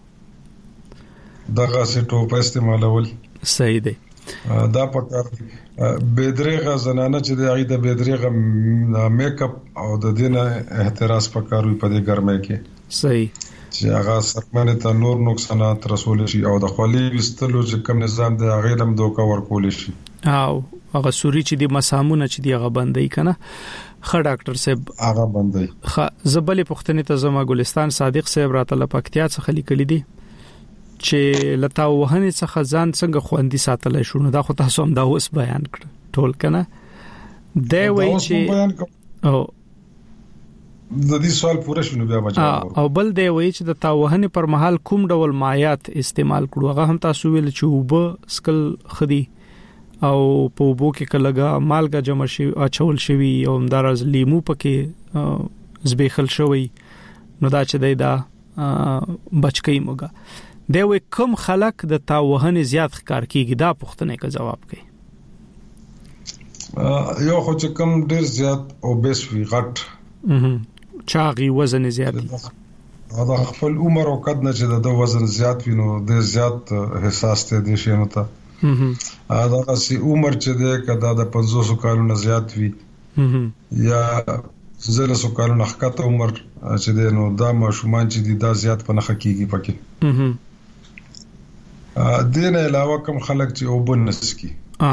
دغه څه ټوپه استعمالول
صحیح دی
دا پکار بيدريغه زنانه چې د عید بيدريغه میک اپ او د دینه احتراز پکاروي په دې ګرمۍ کې
صحیح
چې هغه سرمنه ته نور نقصانات رسول شي او د خولي وستلو چې کوم نظام دی هغه لم دوکا ورکول شي
او هغه سوري چې د مسامونه چې دی هغه بندي کنه خ ډاکټر صاحب
هغه بندي
خ زبلې پښتنې ته زما ګلستان صادق صاحب راته لپکتیا څخه لیکلي دي چې لتا وهنه څخه ځان څنګه خوندي ساتلای شو نو دا خو تاسو هم دا اوس بیان کړ ټول کنه دا وایي چې او
د دې سوال پوره شونه بیا بچو
او بل دی وایي چې د تاوهنې پر مهال کوم ډول مایات استعمال کړو هغه هم تاسو ویل چې وب سکل خدي او په وبو کې کلهګه مالګه جمع شي اچول شوی او همدارز لیمو پکې زبېخل شوی نو دا چې دا بچکی موګه دی وایي کوم خلک د تاوهنې زیات ښکار کیږي دا پوښتنه کې جواب کوي
یو خو چې کوم ډیر زیات او بیس وی غټ
چاغي وزن زیات
دا خپل عمر او قد نه چې د وزن زیات وینو د زیات حساس ته دي شنو ته دا سي عمر چې ده کدا د 500 کالونو زیات وي یا زله سو کالونو حقته عمر چې ده نو دا ماشومان چې دي دا زیات په نخ کیږي پکې دین علاوه کوم خلک چې وبنس کی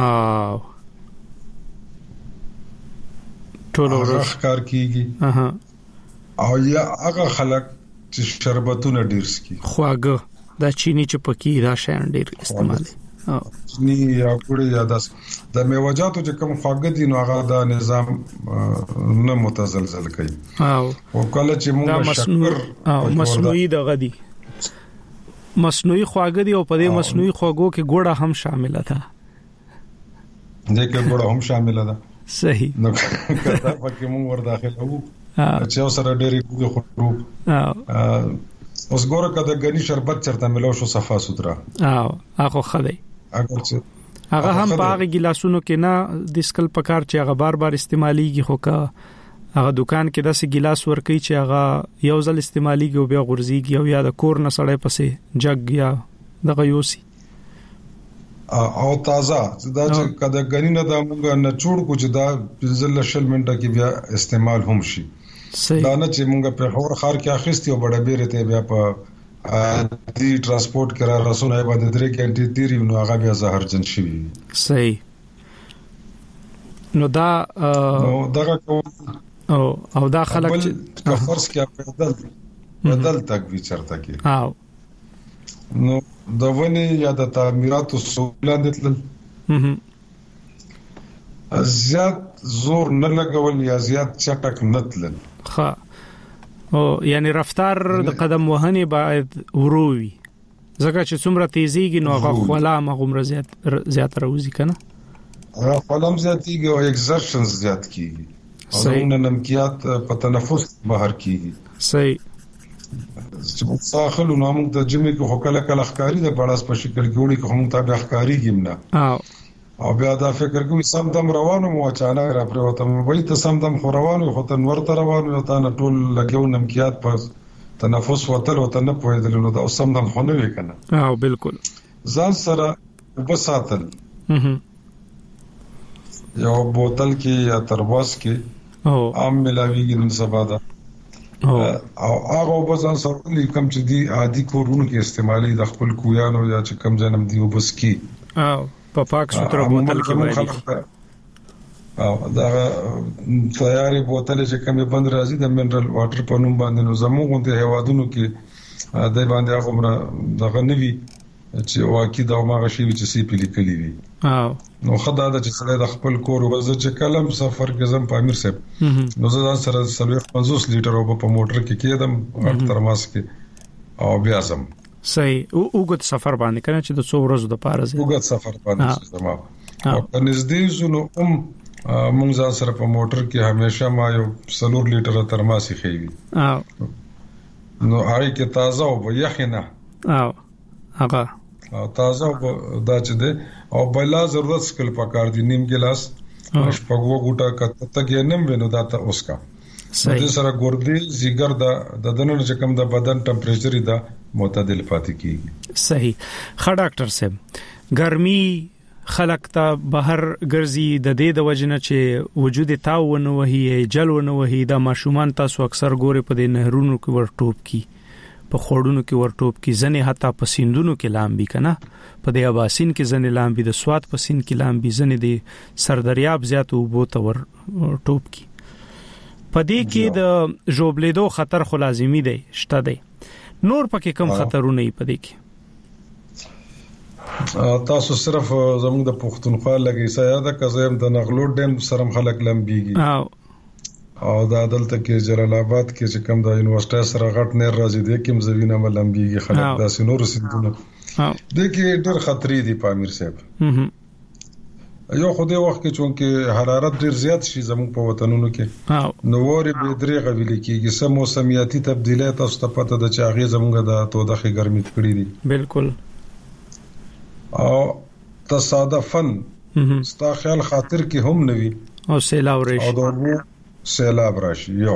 ټول ورځ کار کیږي او یا هغه خلک چې شربتونه ډیر سکي
خواږه دا چینی چې پکې دا شین ډیر استعمالي
ني یا ګړې یا داس د میوجاتو چې کوم خواږه دي نو هغه دا نظام نه متزلزل کوي او کله چې موږ شکر
مصنوعي دغه دي مصنوعي خواږه دي او په دې مصنوعي خواږو کې ګوړه هم شامله ده
دغه ګوړه هم شامله ده
صحیح
نو کله پکې موږ ور داخل وو چې اوسره ډېری خورو اوس ګوره کده غني شربت چرته ملو شو صفا سوترا
هغه خدای
اگر چې
هغه هم په هغه ګلاسونو کې نه د سکل پکار چې هغه بار استعماليږي خو کا هغه دکان کې داسې ګلاس ورکي چې هغه یو ځل استعماليږي او بیا غورځيږي او یا د کور نه سړې پسې جګ یا دغه یوسي
او تازه دا چې کده غنی نه د موږ نه چوڑ کو چې دا 15 منټه کې بیا استعمال هم شي دا نه چې موږ په هور خار کې اخیستي او بڑا بیره ته بیا په دی ترانسپورت کرا رسونه باندې درې غنټې تیری نو هغه بیا زهرجن شي
صحیح نو دا
دغه
او دا خلک
فرض کې بدل تک وی چرته کې نو د ونی یا د تعمیراتو سہولت دتل زیات زور نه لګول یا زیات چټک نتل
ها او یعنی رفتار د قدم وهنې باید وروي ځکه چې څومره تیزیږي نو هغه خلا مغمره زیات راوځي کنه
خلم زیاتیږي او ایکسرشنز زیات کیږي او نمکیات په تنفس بهر کیږي
صحیح
چې په داخلو نو موږ د جمعې کې هوکله کله ښکاری د بڑاس په شکل کې وړي کوم ته به ښکاری کیمنه او بیا دا فکر کوي سم دم روانو مو اچانک را پروته مې وایي ته سم دم خو روانو خو ته نور ته روانو یو ته ټول لګیو نمکیات په تنفس وتل او ته نه پوهېدل نو دا سم دم خو نه وکنه
بالکل
ځان سره وبساتل یو بوتل کې یا ترواس کې عام ملاویږي نن سبا دا او هغه وبځان سره کوم چې دی عادي کورونو کې استعمالي د خپل کویانو یا چې کم جنم دی وبس کی
په پاک سوتره بوتل کې وایي
او دا تیاری بوتل چې کومه بند راځي د منرال واټر په نوم باندې نو زموږ د هوادونو کې د باندې هغه دغه نوي چې واقعي دا ماغه شی چې سی پلی کلی وي نو خدای دا چې سره د خپل کور وزه چې کلم سفر کې زم په امیر صاحب نو زه سره 50 لیټر په موټر کې کېدم ترماس کې او بیا زم
صحیح وګت سفر باندې کنه چې د 100 ورځې د پاره زه
وګت سفر باندې زما او نږدې زونو مونږ سره په موټر کې همیشه ما یو 3 لیټر ترماسي خېوي نو هغه کې تازه او یخنه
هغه
تازه دا چې ده او بلا ضرورت سکل پکار دي نیم ګلاس شپږو ګوټه کته تک نیم ونه دا ته اوسکا د سره ګردې زیګر د دننه چې کوم د بدن ټمپریچر دا معتدل پاتې کیږي
صحیح ښه ډاکټر صاحب ګرمي خلق ته بهر ګرځي د دې د وجنه چې وجود تاونه وهي جلونه وهي د ماشومان تاسو اکثر ګوري په دې نهرونو کې ورټوب کی په خوړونو کې ورټوب کی ځنه حتی په سیندونو کې لامبي کنه په دې اباسین کې ځنه لامبي د سواد په سین کې لامبي ځنه د سردریاب زیات وبو ته ورټوب کی په دې کې د جوبلیدو خطر خو لازمی دی شته دی نور پکې کم خطرونه یې په دې کې
تاسو صرف زموږ د پښتونخوا لګي سیاده کزم د نغلو ډیم سره خلک لمبيږي او دا دلته کې جلال آباد کې چې کوم د یونیورسيټي سره غټ نه راځي د کوم زوینه ملمبيږي خلک داسې نور سندونه د کې ډېر خطرې دي پامیر صاحب. یو خو دې وخت کې چونکه حرارت ډېر زیات شي زموږ په وطنونو کې نو وری به درې غویل کېږي سم موسمیاتي تبدیلات او ستپته د چاغې زموږ د تودخې ګرمي کړې دي.
بالکل.
او تصادفاً ستا خیال خاطر کې هم نوي
او سیلاب راشي
او دغه سیلاب راشي یو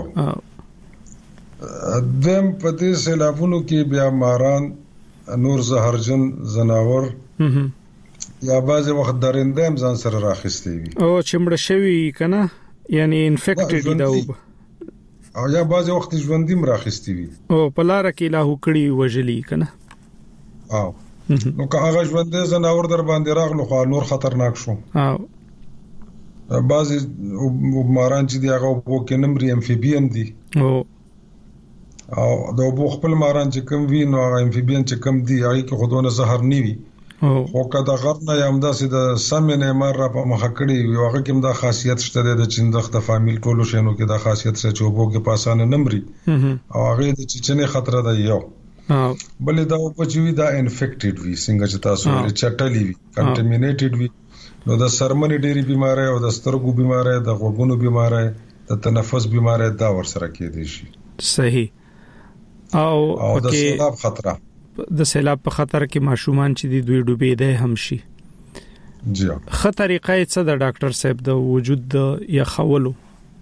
دم په دې سیلابونو کې بیا ماران نور زهرجن زناور یا بعض وخت درنده هم ځان سره راخستي وي
او چمړه شوی کنه یعنی انفیکټډ دی
او یا بعض وخت ژوندیم راخستي وي
او په لار کې لا هکړی وجلی کنه
او نو که هغه ژوندې زناور در باندې راغلو خو نور خطرناک شو.
او
بعضی ماران چې دی هغه وو کې نمبر امفیبین دي او د وو خپل ماران چې کم وی نو هغه امفیبین چې کم دی هغه کې خودونه زهر نیوي او کدا غرنه یم داسې د سمنه مار را په مخ کړی وي هغه کې دا خاصیت شته د چندخ د فامیل ټولو شینو کې دا خاصیت شته چې وو کې پاسانه نمبر او هغه د چچنه خطر ده یو بلې دا په چوي دا انفیکټډ وي څنګه چې تاسو ولې چټلی وي کنټامینیټډ وي نو د سرمنې ډېری بیماری او د سترګو بیماری د غوږونو بیماری د تنفس بیماری دا ورسره کېدي شي.
صحیح. او
د سیلاب خطر
په خطر کې ماشومان چې دی دوی ډوبېده هم شي.
جی
خطرې څه د ډاکټر صاحب د وجود یا خولو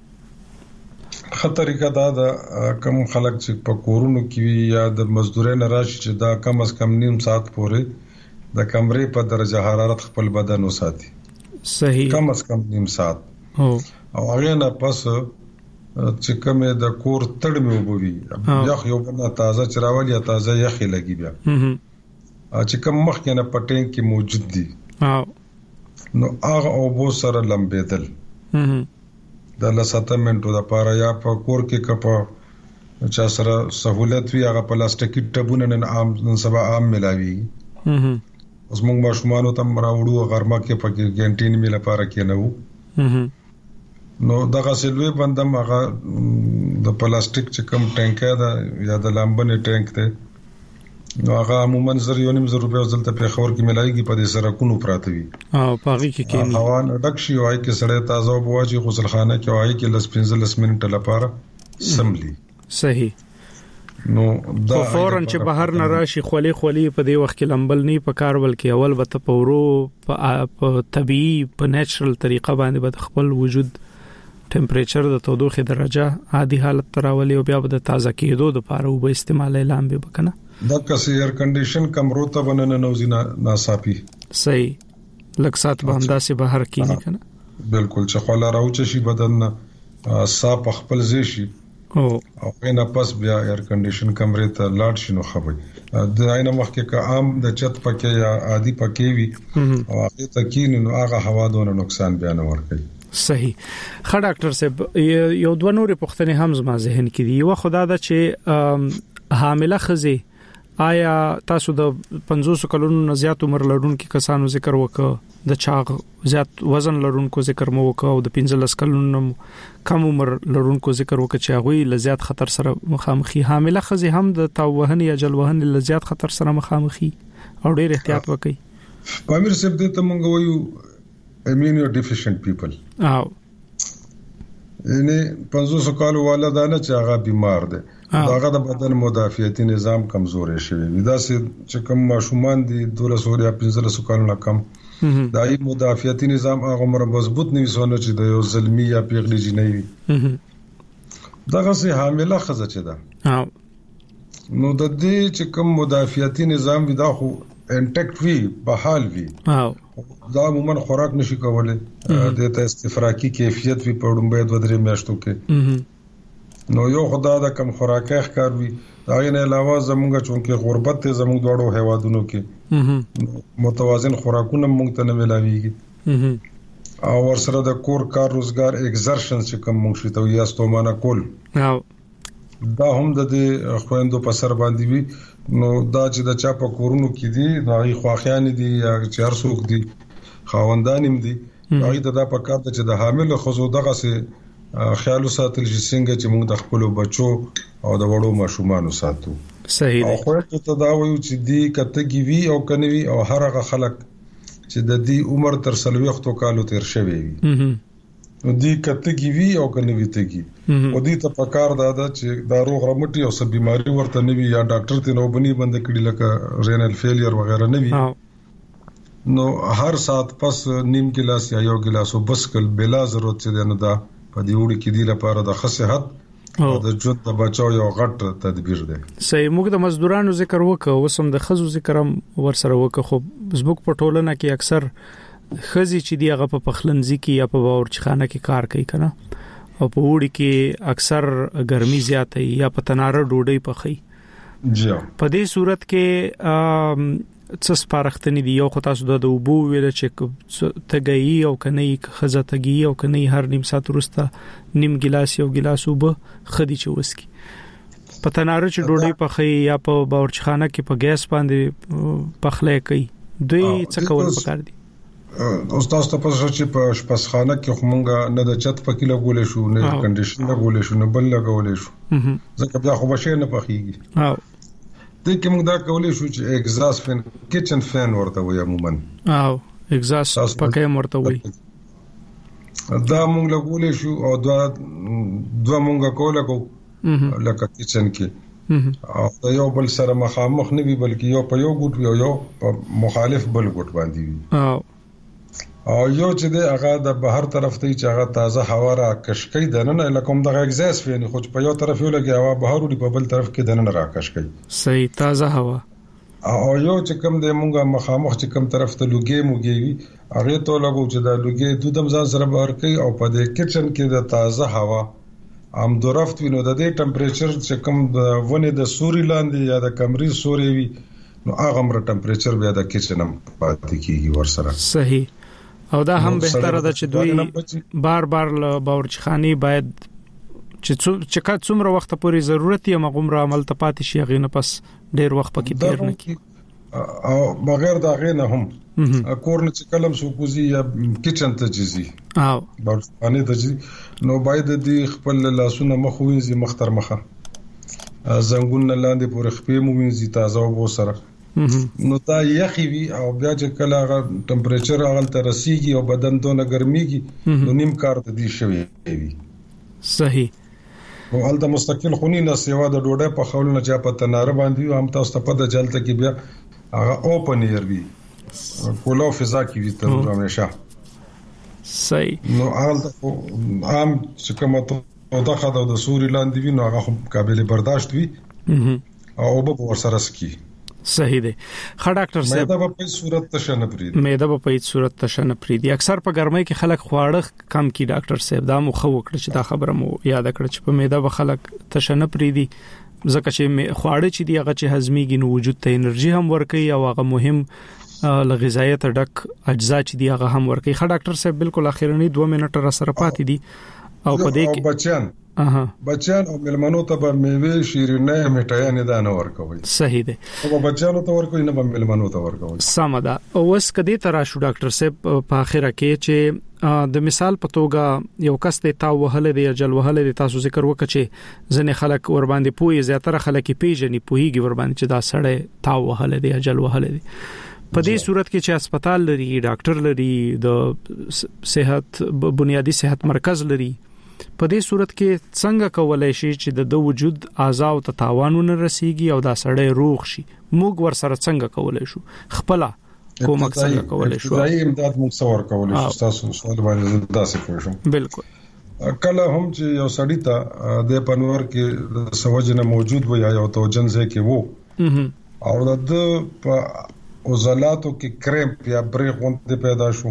خطرې دا د کم خلک چې په کورونو کې یا د مزدورۍ راشي چې دا کم از کم نیم ساعت پورې د کمرې په درجه حرارت خپل بدن وساتي.
صحیح.
کم از کم نیم ساعت او هغه نه پس چې کومه د کور تړ مې وبوي یخ یو بنا تازه چراول یا تازه یخي لګي بیا چې کوم مخکې نه پټین کې موجود دي نو هغه او بو سره لمبېدل د لساته منټو د پاره یا په کور کې کپا چا سره سہولت وی هغه پلاستیکي ټبونه نن عام سبا عام ملاوي اوس موږ ماشومان ته مراوړو غرمه کې پکې کینټین مې لپاره کې نه وو نو دغه سلوي بندم هغه د پلاستیک چې کوم ټانک دا یا د لامبنې ټانک ته نو هغه عموما زر یو نیم زر روپیا ځلته په خور کې ملایږي په دې سره کونو پراته وي
او پاغي کې کېنی
هوا ډک شي وای کې سړی تازه بواجی غسلخانه کې وای کې لس 15 منټه لپاره سملی.
صحیح.
نو
دا فورن چې بهر نه راشي خولي په دې وخت کې لمبل نه په کار ولکې اول به ته پورو په طبيعي په نیچرل طریقه باندې به خپل وجود ټمپریچر د تودوخه درجه عادي حالت تراولي او بیا به د تازه کېدو د لپاره وب استعمال اعلان به وکنه
دا کس ایر کنډیشن کمرو ته بننه نوځي ناصافي.
صحیح. لکسات به همداسې بهر کې نه کنه
بالکل چې خلا راوچ شي بدن صاف خپل زی شي او نه پس بیا ایر کنډیشن کمرې ته لاړ شي نو خبري د عینه مخکې کا عام د چت پکې یا عادي پکې وي او هغه تکین نو هغه هوا دونه نقصان بیان ورکړي.
صحیح. خا ډاکټر صاحب یو دوه نورې پوښتنې هم زما ذهن کې دي. یو خدا دا چې حامله خزه آیا تاسو د 500 کلونو زیات عمر لرونکو کسانو ذکر وکړه د چاغ زیات وزن لرونکو ذکر مو وکړه او د 15 کلونو کم عمر لرونکو ذکر وکړه چې هغه ل زیات خطر سره مخامخي حامله خزه هم د تاوهن یا جلوهن ل زیات خطر سره مخامخي او ډېر احتیاط وکړي.
پامیر صاحب دې ته مونږ وایو immunodeficient people یعنی 500 کالو والدانه چې هغه بیمار دي هغه د بدن مدافعتي نظام کمزوري شوی دا چې کوم ماشومان دي 12 یا 15 کالو نه کم دا ای مدافعتي نظام هغه مضبوط نه وسونه چې د یو زلمی یا پیغلی جنې وي دغه سه حامله خزه چې ده نو د دې چې کوم مدافعتي نظام وي دا خو انټیکټ وي بحال وي دا عموما خوراک نشي کولای د ته استفراقي کیفیت وي په ډومبه د درې میاشتو کې نو یو خدا دا کم خوراکه ښکار وي دا نه علاوه زموږ چونکه غربت ته زموږ دوړو هوادونو کې متوازن خوراکونه موږ ته نه ملاويږي او ورسره د کور کار روزګار ایگزرشن چې کوم موږ شته یا ستومانه کول دا هم د خويندو په سر باندې وي نو دا چې د چا په کورونو کې دي دا خواخیان دي یا چارسوک دي خاوندانیم دي هغه دا په کار ته چې د حامل خزو دغه سه خیال ساتل چې څنګه چې موږ د خپل بچو او د وړو ماشومانو ساتو.
صحیح دی.
خو ته دا وایو چې دی کتهږي وی او کنوي او هر هغه خلک چې د دې عمر تر 40 کالو تیر شوی وي نو دی کتهږي وی او کنوي تهږي او دې ته پکار دا چې دا روغ رمټي او سب بيماري ورته نوي یا ډاکټر ته نو بني بند کړي لکه رینل فیلیر وغیرہ نوي نو هر سات پس نیم ګلاس یا یو ګلاس وبس کل بلا ضرورت چې نه دا په دې وړي کې دی لپاره د خصيحت او د ژوند د بچاو یو غټ تدبیر دی.
صحیح. موږ د مزدورانو ذکر وکړو وسم د خزو ذکرم ورسره وکړو خو زموږ په ټولنه کې اکثر خزي چې دی هغه په پخلنځي کې یا په باورچخانه کې کار کوي کنه او په وړي کې اکثر ګرمي زیاته یا په تناره ډوډۍ پخې.
جی
په دې صورت کې څه سپارښتنې دي؟ یو خو تاسو د وبو ویل چې تګي او کني خزه تګي او کني هر نیم ساعت وروسته نیم ګلاس یو ګلاس وب خدي چې وسکي په تناره چې ډوډۍ پخې یا په باورچخانه کې په ګیس باندې پخلې کوي دوی څه کول پکار دي؟
استاد تاسو چې په شپسخانه کې خمونګه نه د چت پکې لګولې شو نه کنډیشن لګولې شو نه بل لګولې شو ځکه بیا خو بشه نه پخېږي. د کوم دا کولې شو چې اگزاست فین کچن فین ورته وي عموما
اگزاست پکې مرته وي
دا مونږ لګولې شو او دوه مونږه کوله کو لکه کچن کې او یو بل سره مخامخ نه وي بلکې یو په یو ګوټ یو په مخالف بل ګوټ باندې وي او یو چې د هغه د بهر طرف ته چې هغه تازه هوا را کشکې دنه لکه د اگزاست فین خو په یو طرف یو لګي هوا بهر وړي په بل طرف کې دنه را کشکې.
صحیح. تازه هوا
او یو چې کوم د مونږه مخامخ چې کوم طرف ته لوګي موګي وي هغه ته لګو چې دا لوګي دودم ځان سره بهر کوي او په دې کچن کې د تازه هوا ام درفت وینو د دې ټمپریچر چې کوم د ونه د سوري لاندې یا د کمرې سوري وي نو هغه مر ټمپریچر بیا د کچن پاتې کیږي ورسره.
صحیح. او دا هم بهتره ده چې دوی بار باورچخانه باید چې کا څومره وخت پورې ضرورت یې مغمره عمل ته پاتې شي غینه پس ډیر وخت پکې تیر نه کی
او بغیر دا غینه هم کورن چې کلم سو کوزي یا کچن ته جزي
او
باورچخانه ته جزي نو باید د خپل لاسونه مخوينځي مختر مخه زنګون لاندې پورې خپې مو وینځي تازه وو سره نو دا یخي وي او بیا چې کله هغه ټمپریچر هغه ته رسیږي او بدن دونه ګرميږي نو نیم کار ته دی شوی وي.
صحیح.
او الته مستقل خونی نه سیوا د ډوډۍ په خول نه چا په تناره باندې هم تاسو ته په د جلته کې بیا هغه اوپن ایر وي کولا فضا کې وي ته همیشه.
صحیح.
نو الته عام چې کومه ته دغه د سوري لاندې وي نو هغه قابل برداشت وي او به ورسره سکی.
صحیح دی. خا ډاکټر صاحب
مېده په صورت تشنه پریدي اکثر په ګرمۍ کې خلک خواړه کم کی ډاکټر صاحب دا مخ وکړه چې دا خبره مو یاد کړ چې په مېده به خلک تشنه پریدي ځکه چې خواړه چې دی هغه چې هضميږي نو وجود ته انرژي هم ورکوي او هغه مهم لغذایت ډک اجزا چې دی هغه هم ورکوي. خا ډاکټر صاحب بالکل اخیرنی 2 منټه را سره پاتې دي او په دې کې بچیان او ملمنو ته به میوه شیرینه میټایان نه دانه ورکوي.
صحیح دی.
او بچیانو ته ورکوي نه به ملمنو ته ورکوي.
سم ده. اوس کدي ترا شو ډاکټر صاحب په اخره کې چې د مثال په توګه یو کس ته تا وهله دی جل وهله دی تاسو ذکر وکړي چې ځنه خلک ور باندې پوي زیاتره خلک پیژني پويږي ور باندې چې دا سړی تا وهله دی جل وهله دی. په دې صورت کې چې هسپتال لري ډاکټر لري د صحت بنیادی صحت مرکز لري په دې صورت کې څنګه کولای شي چې د وجود اعضاء او تاوانونه رسیږي او دا سړی روغ شي موږ ور سره څنګه کولای شو خپل کومک څنګه کولای شو؟
دا امداد موږ څور کولای شو تاسو سوال باندې داسې کوم.
بالکل.
کله هم چې یو سړی ته د پنور کې سوجنه موجود وي یا یو توجن ځای کې وو او د په عضلاتو کې کرمپ یا بریغ غونډه پیدا شو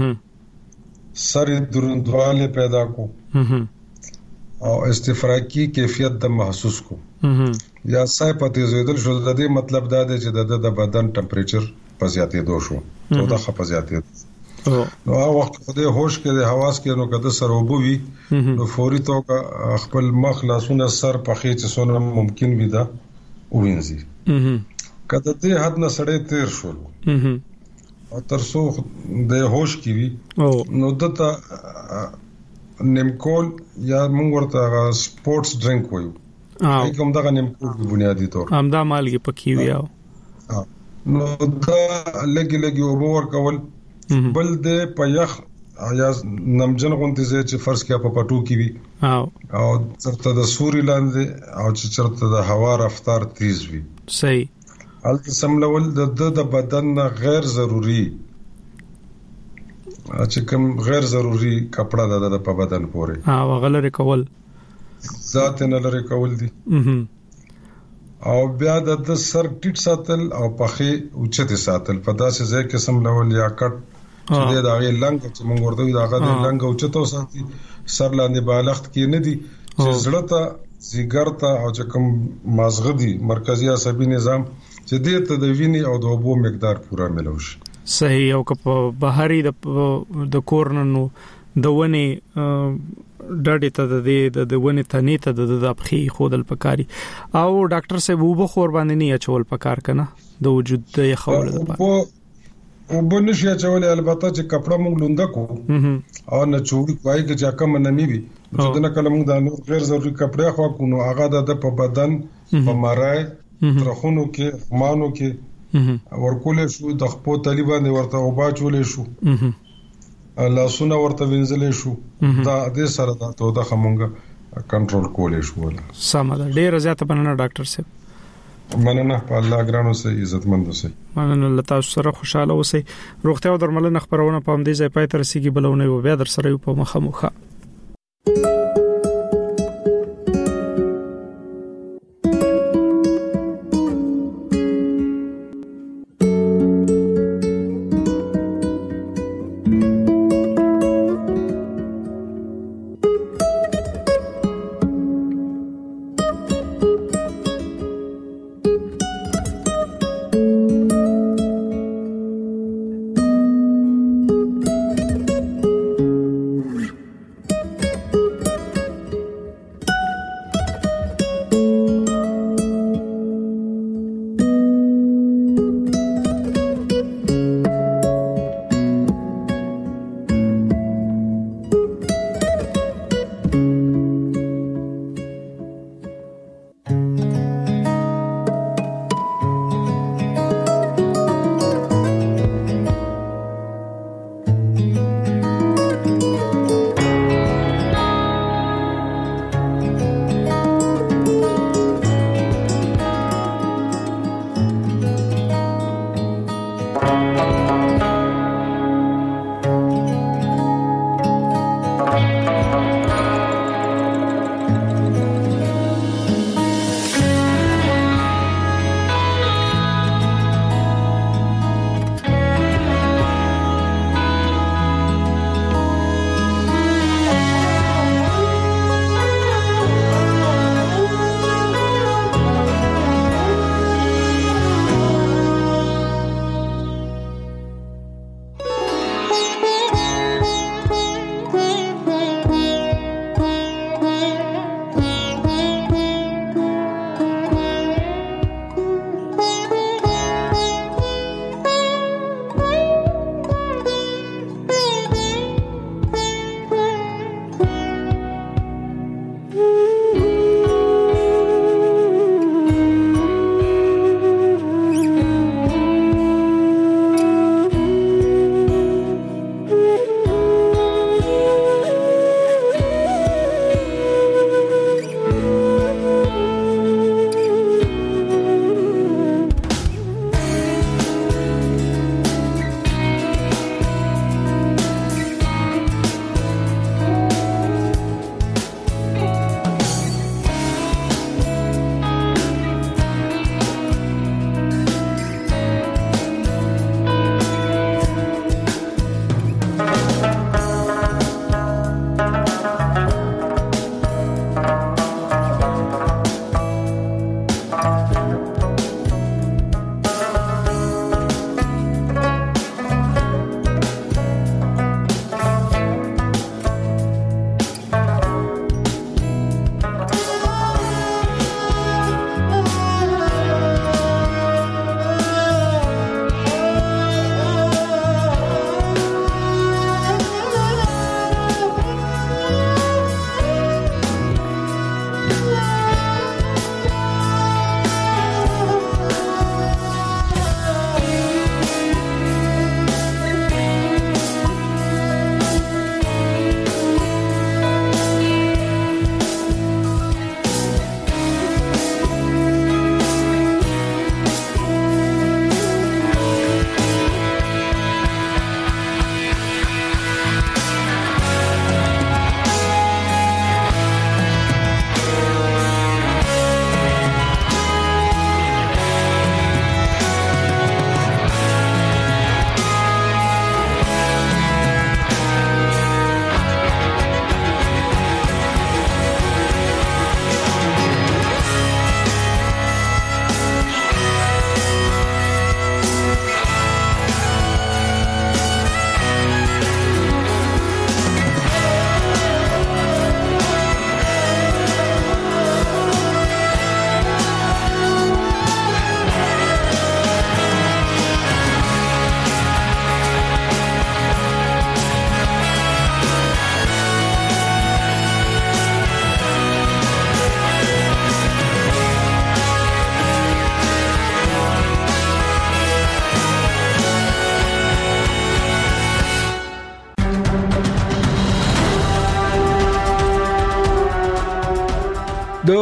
سر دروندواله پیدا کو او استفراقی کیفیت د محسوس کو یا سای پته زیدل شو د دې مطلب دا دی چې د بدن ټمپریچر په زیاتې دو شو او د خپ زیاتې نو هغه وخت خو د هوش کې د حواس کې نو کده سر وبوي نو فوري توګه خپل مخ لاسونه سر په خې چې سونه ممکن وي دا وینځي کده دې حد نه سړې تیر شو او ترسو د هوش کې وي نو دته نیمکول یا موږ ورته سپورتس ډرینک وایو کوم دغه نیمکول په بنیادی تور
همدا مالګي پکې ویاو
نو دا لګي او باور کول بل د پيخ یا نمجن غونډې چې فرض کیا په پټو کې وي او چرته د سوري لاندې او چې چرته د هوا رفتار تیز وي
صحیح
الته سملول د بدن غیر ضروری چې کوم غیر ضروری کپڑا د په بدن پورې
غلره کول
ذات نه لري کول دي او بیا د سر ټیټ ساتل او پخې اوچته ساتل په داسې ځای کې سملول یا کټ چې دا غي لنګ چې موږ ورته دا غي لنګ اوچته ساتي سر لاندې بالښت کې نه دي چې زړه ته زیګر ته او چې کوم مازغه دي مرکزی عصبي نظام چې دې ته د وینې او د اوبو مقدار پورا ملوش
صحیح او که په بهاري د کورننو د ونی ډاډه ته د ونی تنې ته د ابخي خودل پکاري او ډاکټر صاحب وبو خور باندې نه چول پکار کنه د وجود د خول لپاره
او بنشي چول البته چې کپڑا مونږ لوندا کو او نه چوری کوي چې کم نه نیوي چې دنه کله مونږ د غیر ضروري کپڑا خو کو نو هغه د په بدن په مرای ترخونو کې مانو کې ورکول شو د خپل طالبان ورته او باچول شو لاسونه ورته وینځل شو دا د سره د توده خمونګه کنټرول کولې شو
سم ده ډیر زیاته بننه ډاکټر صاحب
مننه په الله ګرانو سه عزتمند اوسئ
مننه الله تاسو سره خوشاله اوسئ روغتیا او درملنه خبرونه په همدې ځای پای تر سیګي بلونه او بیا در سره په مخه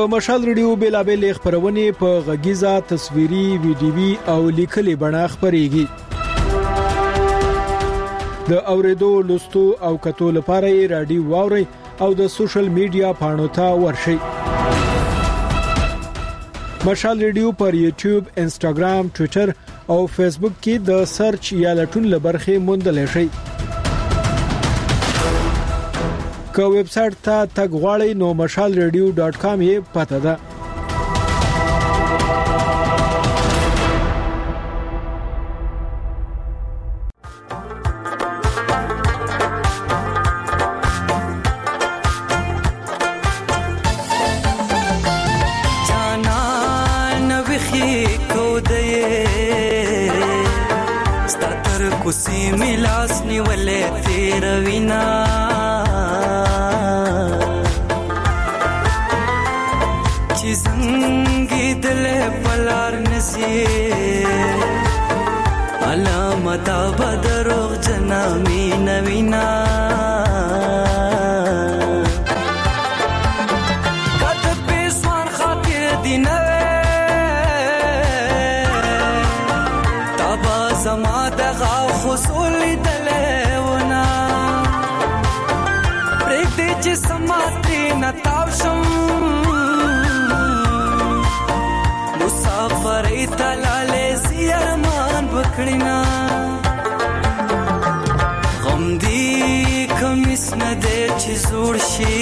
د مشال ریډیو بیلابل خبرونه په غږیزه تصویري ویډیوي او لیکلي بڼه خبريږي د اوریدو لوستو او کتو لپاره رادیو واوري او د سوشل میډیا پاڼو ته ورشي مشال ریډیو پر یوټیوب، انستګرام، ټوئیټر او فیسبوک کې د سرچ یا لټون لبرخه موندل شي که ویب سټ ته تګ غواړئ نو mashalradio.com یې پته ده
कुसी मिलास निवले तेरा विना चिजंगी दिले पलार नसीर अलमता बदरोग जनामी नवीना कद पेसवान खातिर दिनवे तबा जमा दगा خصول دلونا پریک دی چې سماتری نتاوشم مسافر ایتلاله زیرمان بکړینا غم دی کمیس نه دی چې زوړ شي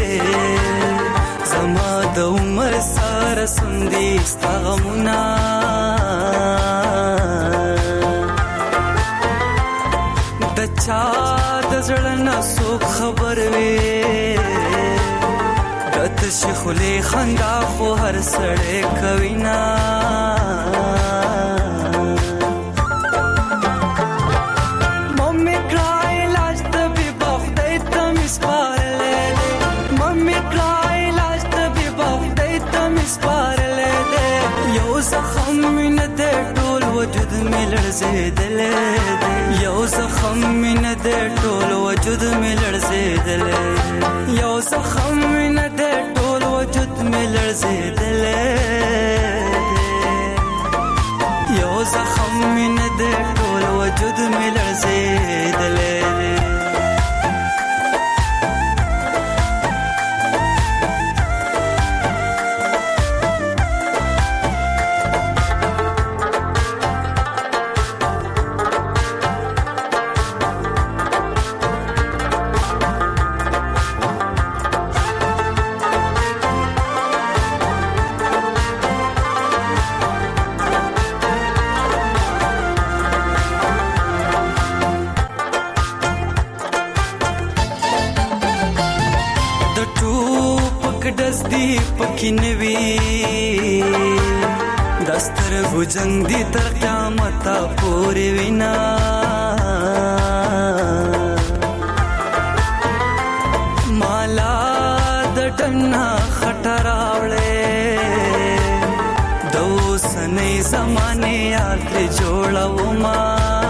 زما د عمر سره سندي ستغمنا چا د زړه سو خبر وي دت شخلې خندا خو هر سړی کوي نا ممي کرای لاس ته به بخدای ته مسپارلې ممي کرای لاس ته به بخدای ته مسپارلې یو زخم من دې ټول وجود مې لړزېدلې یو زخم من دې ټول وجود مې لړزېدلې یو زخم من دې ټول وجود مې لړزېدلې یو زخم من دې ټول وجود مې لړزېدلې پکینوي دستر غجنګ دي تر قیامت پورې وینا مالا د ټنا خټراوړې دوسنې زمانه یاد جوړو ما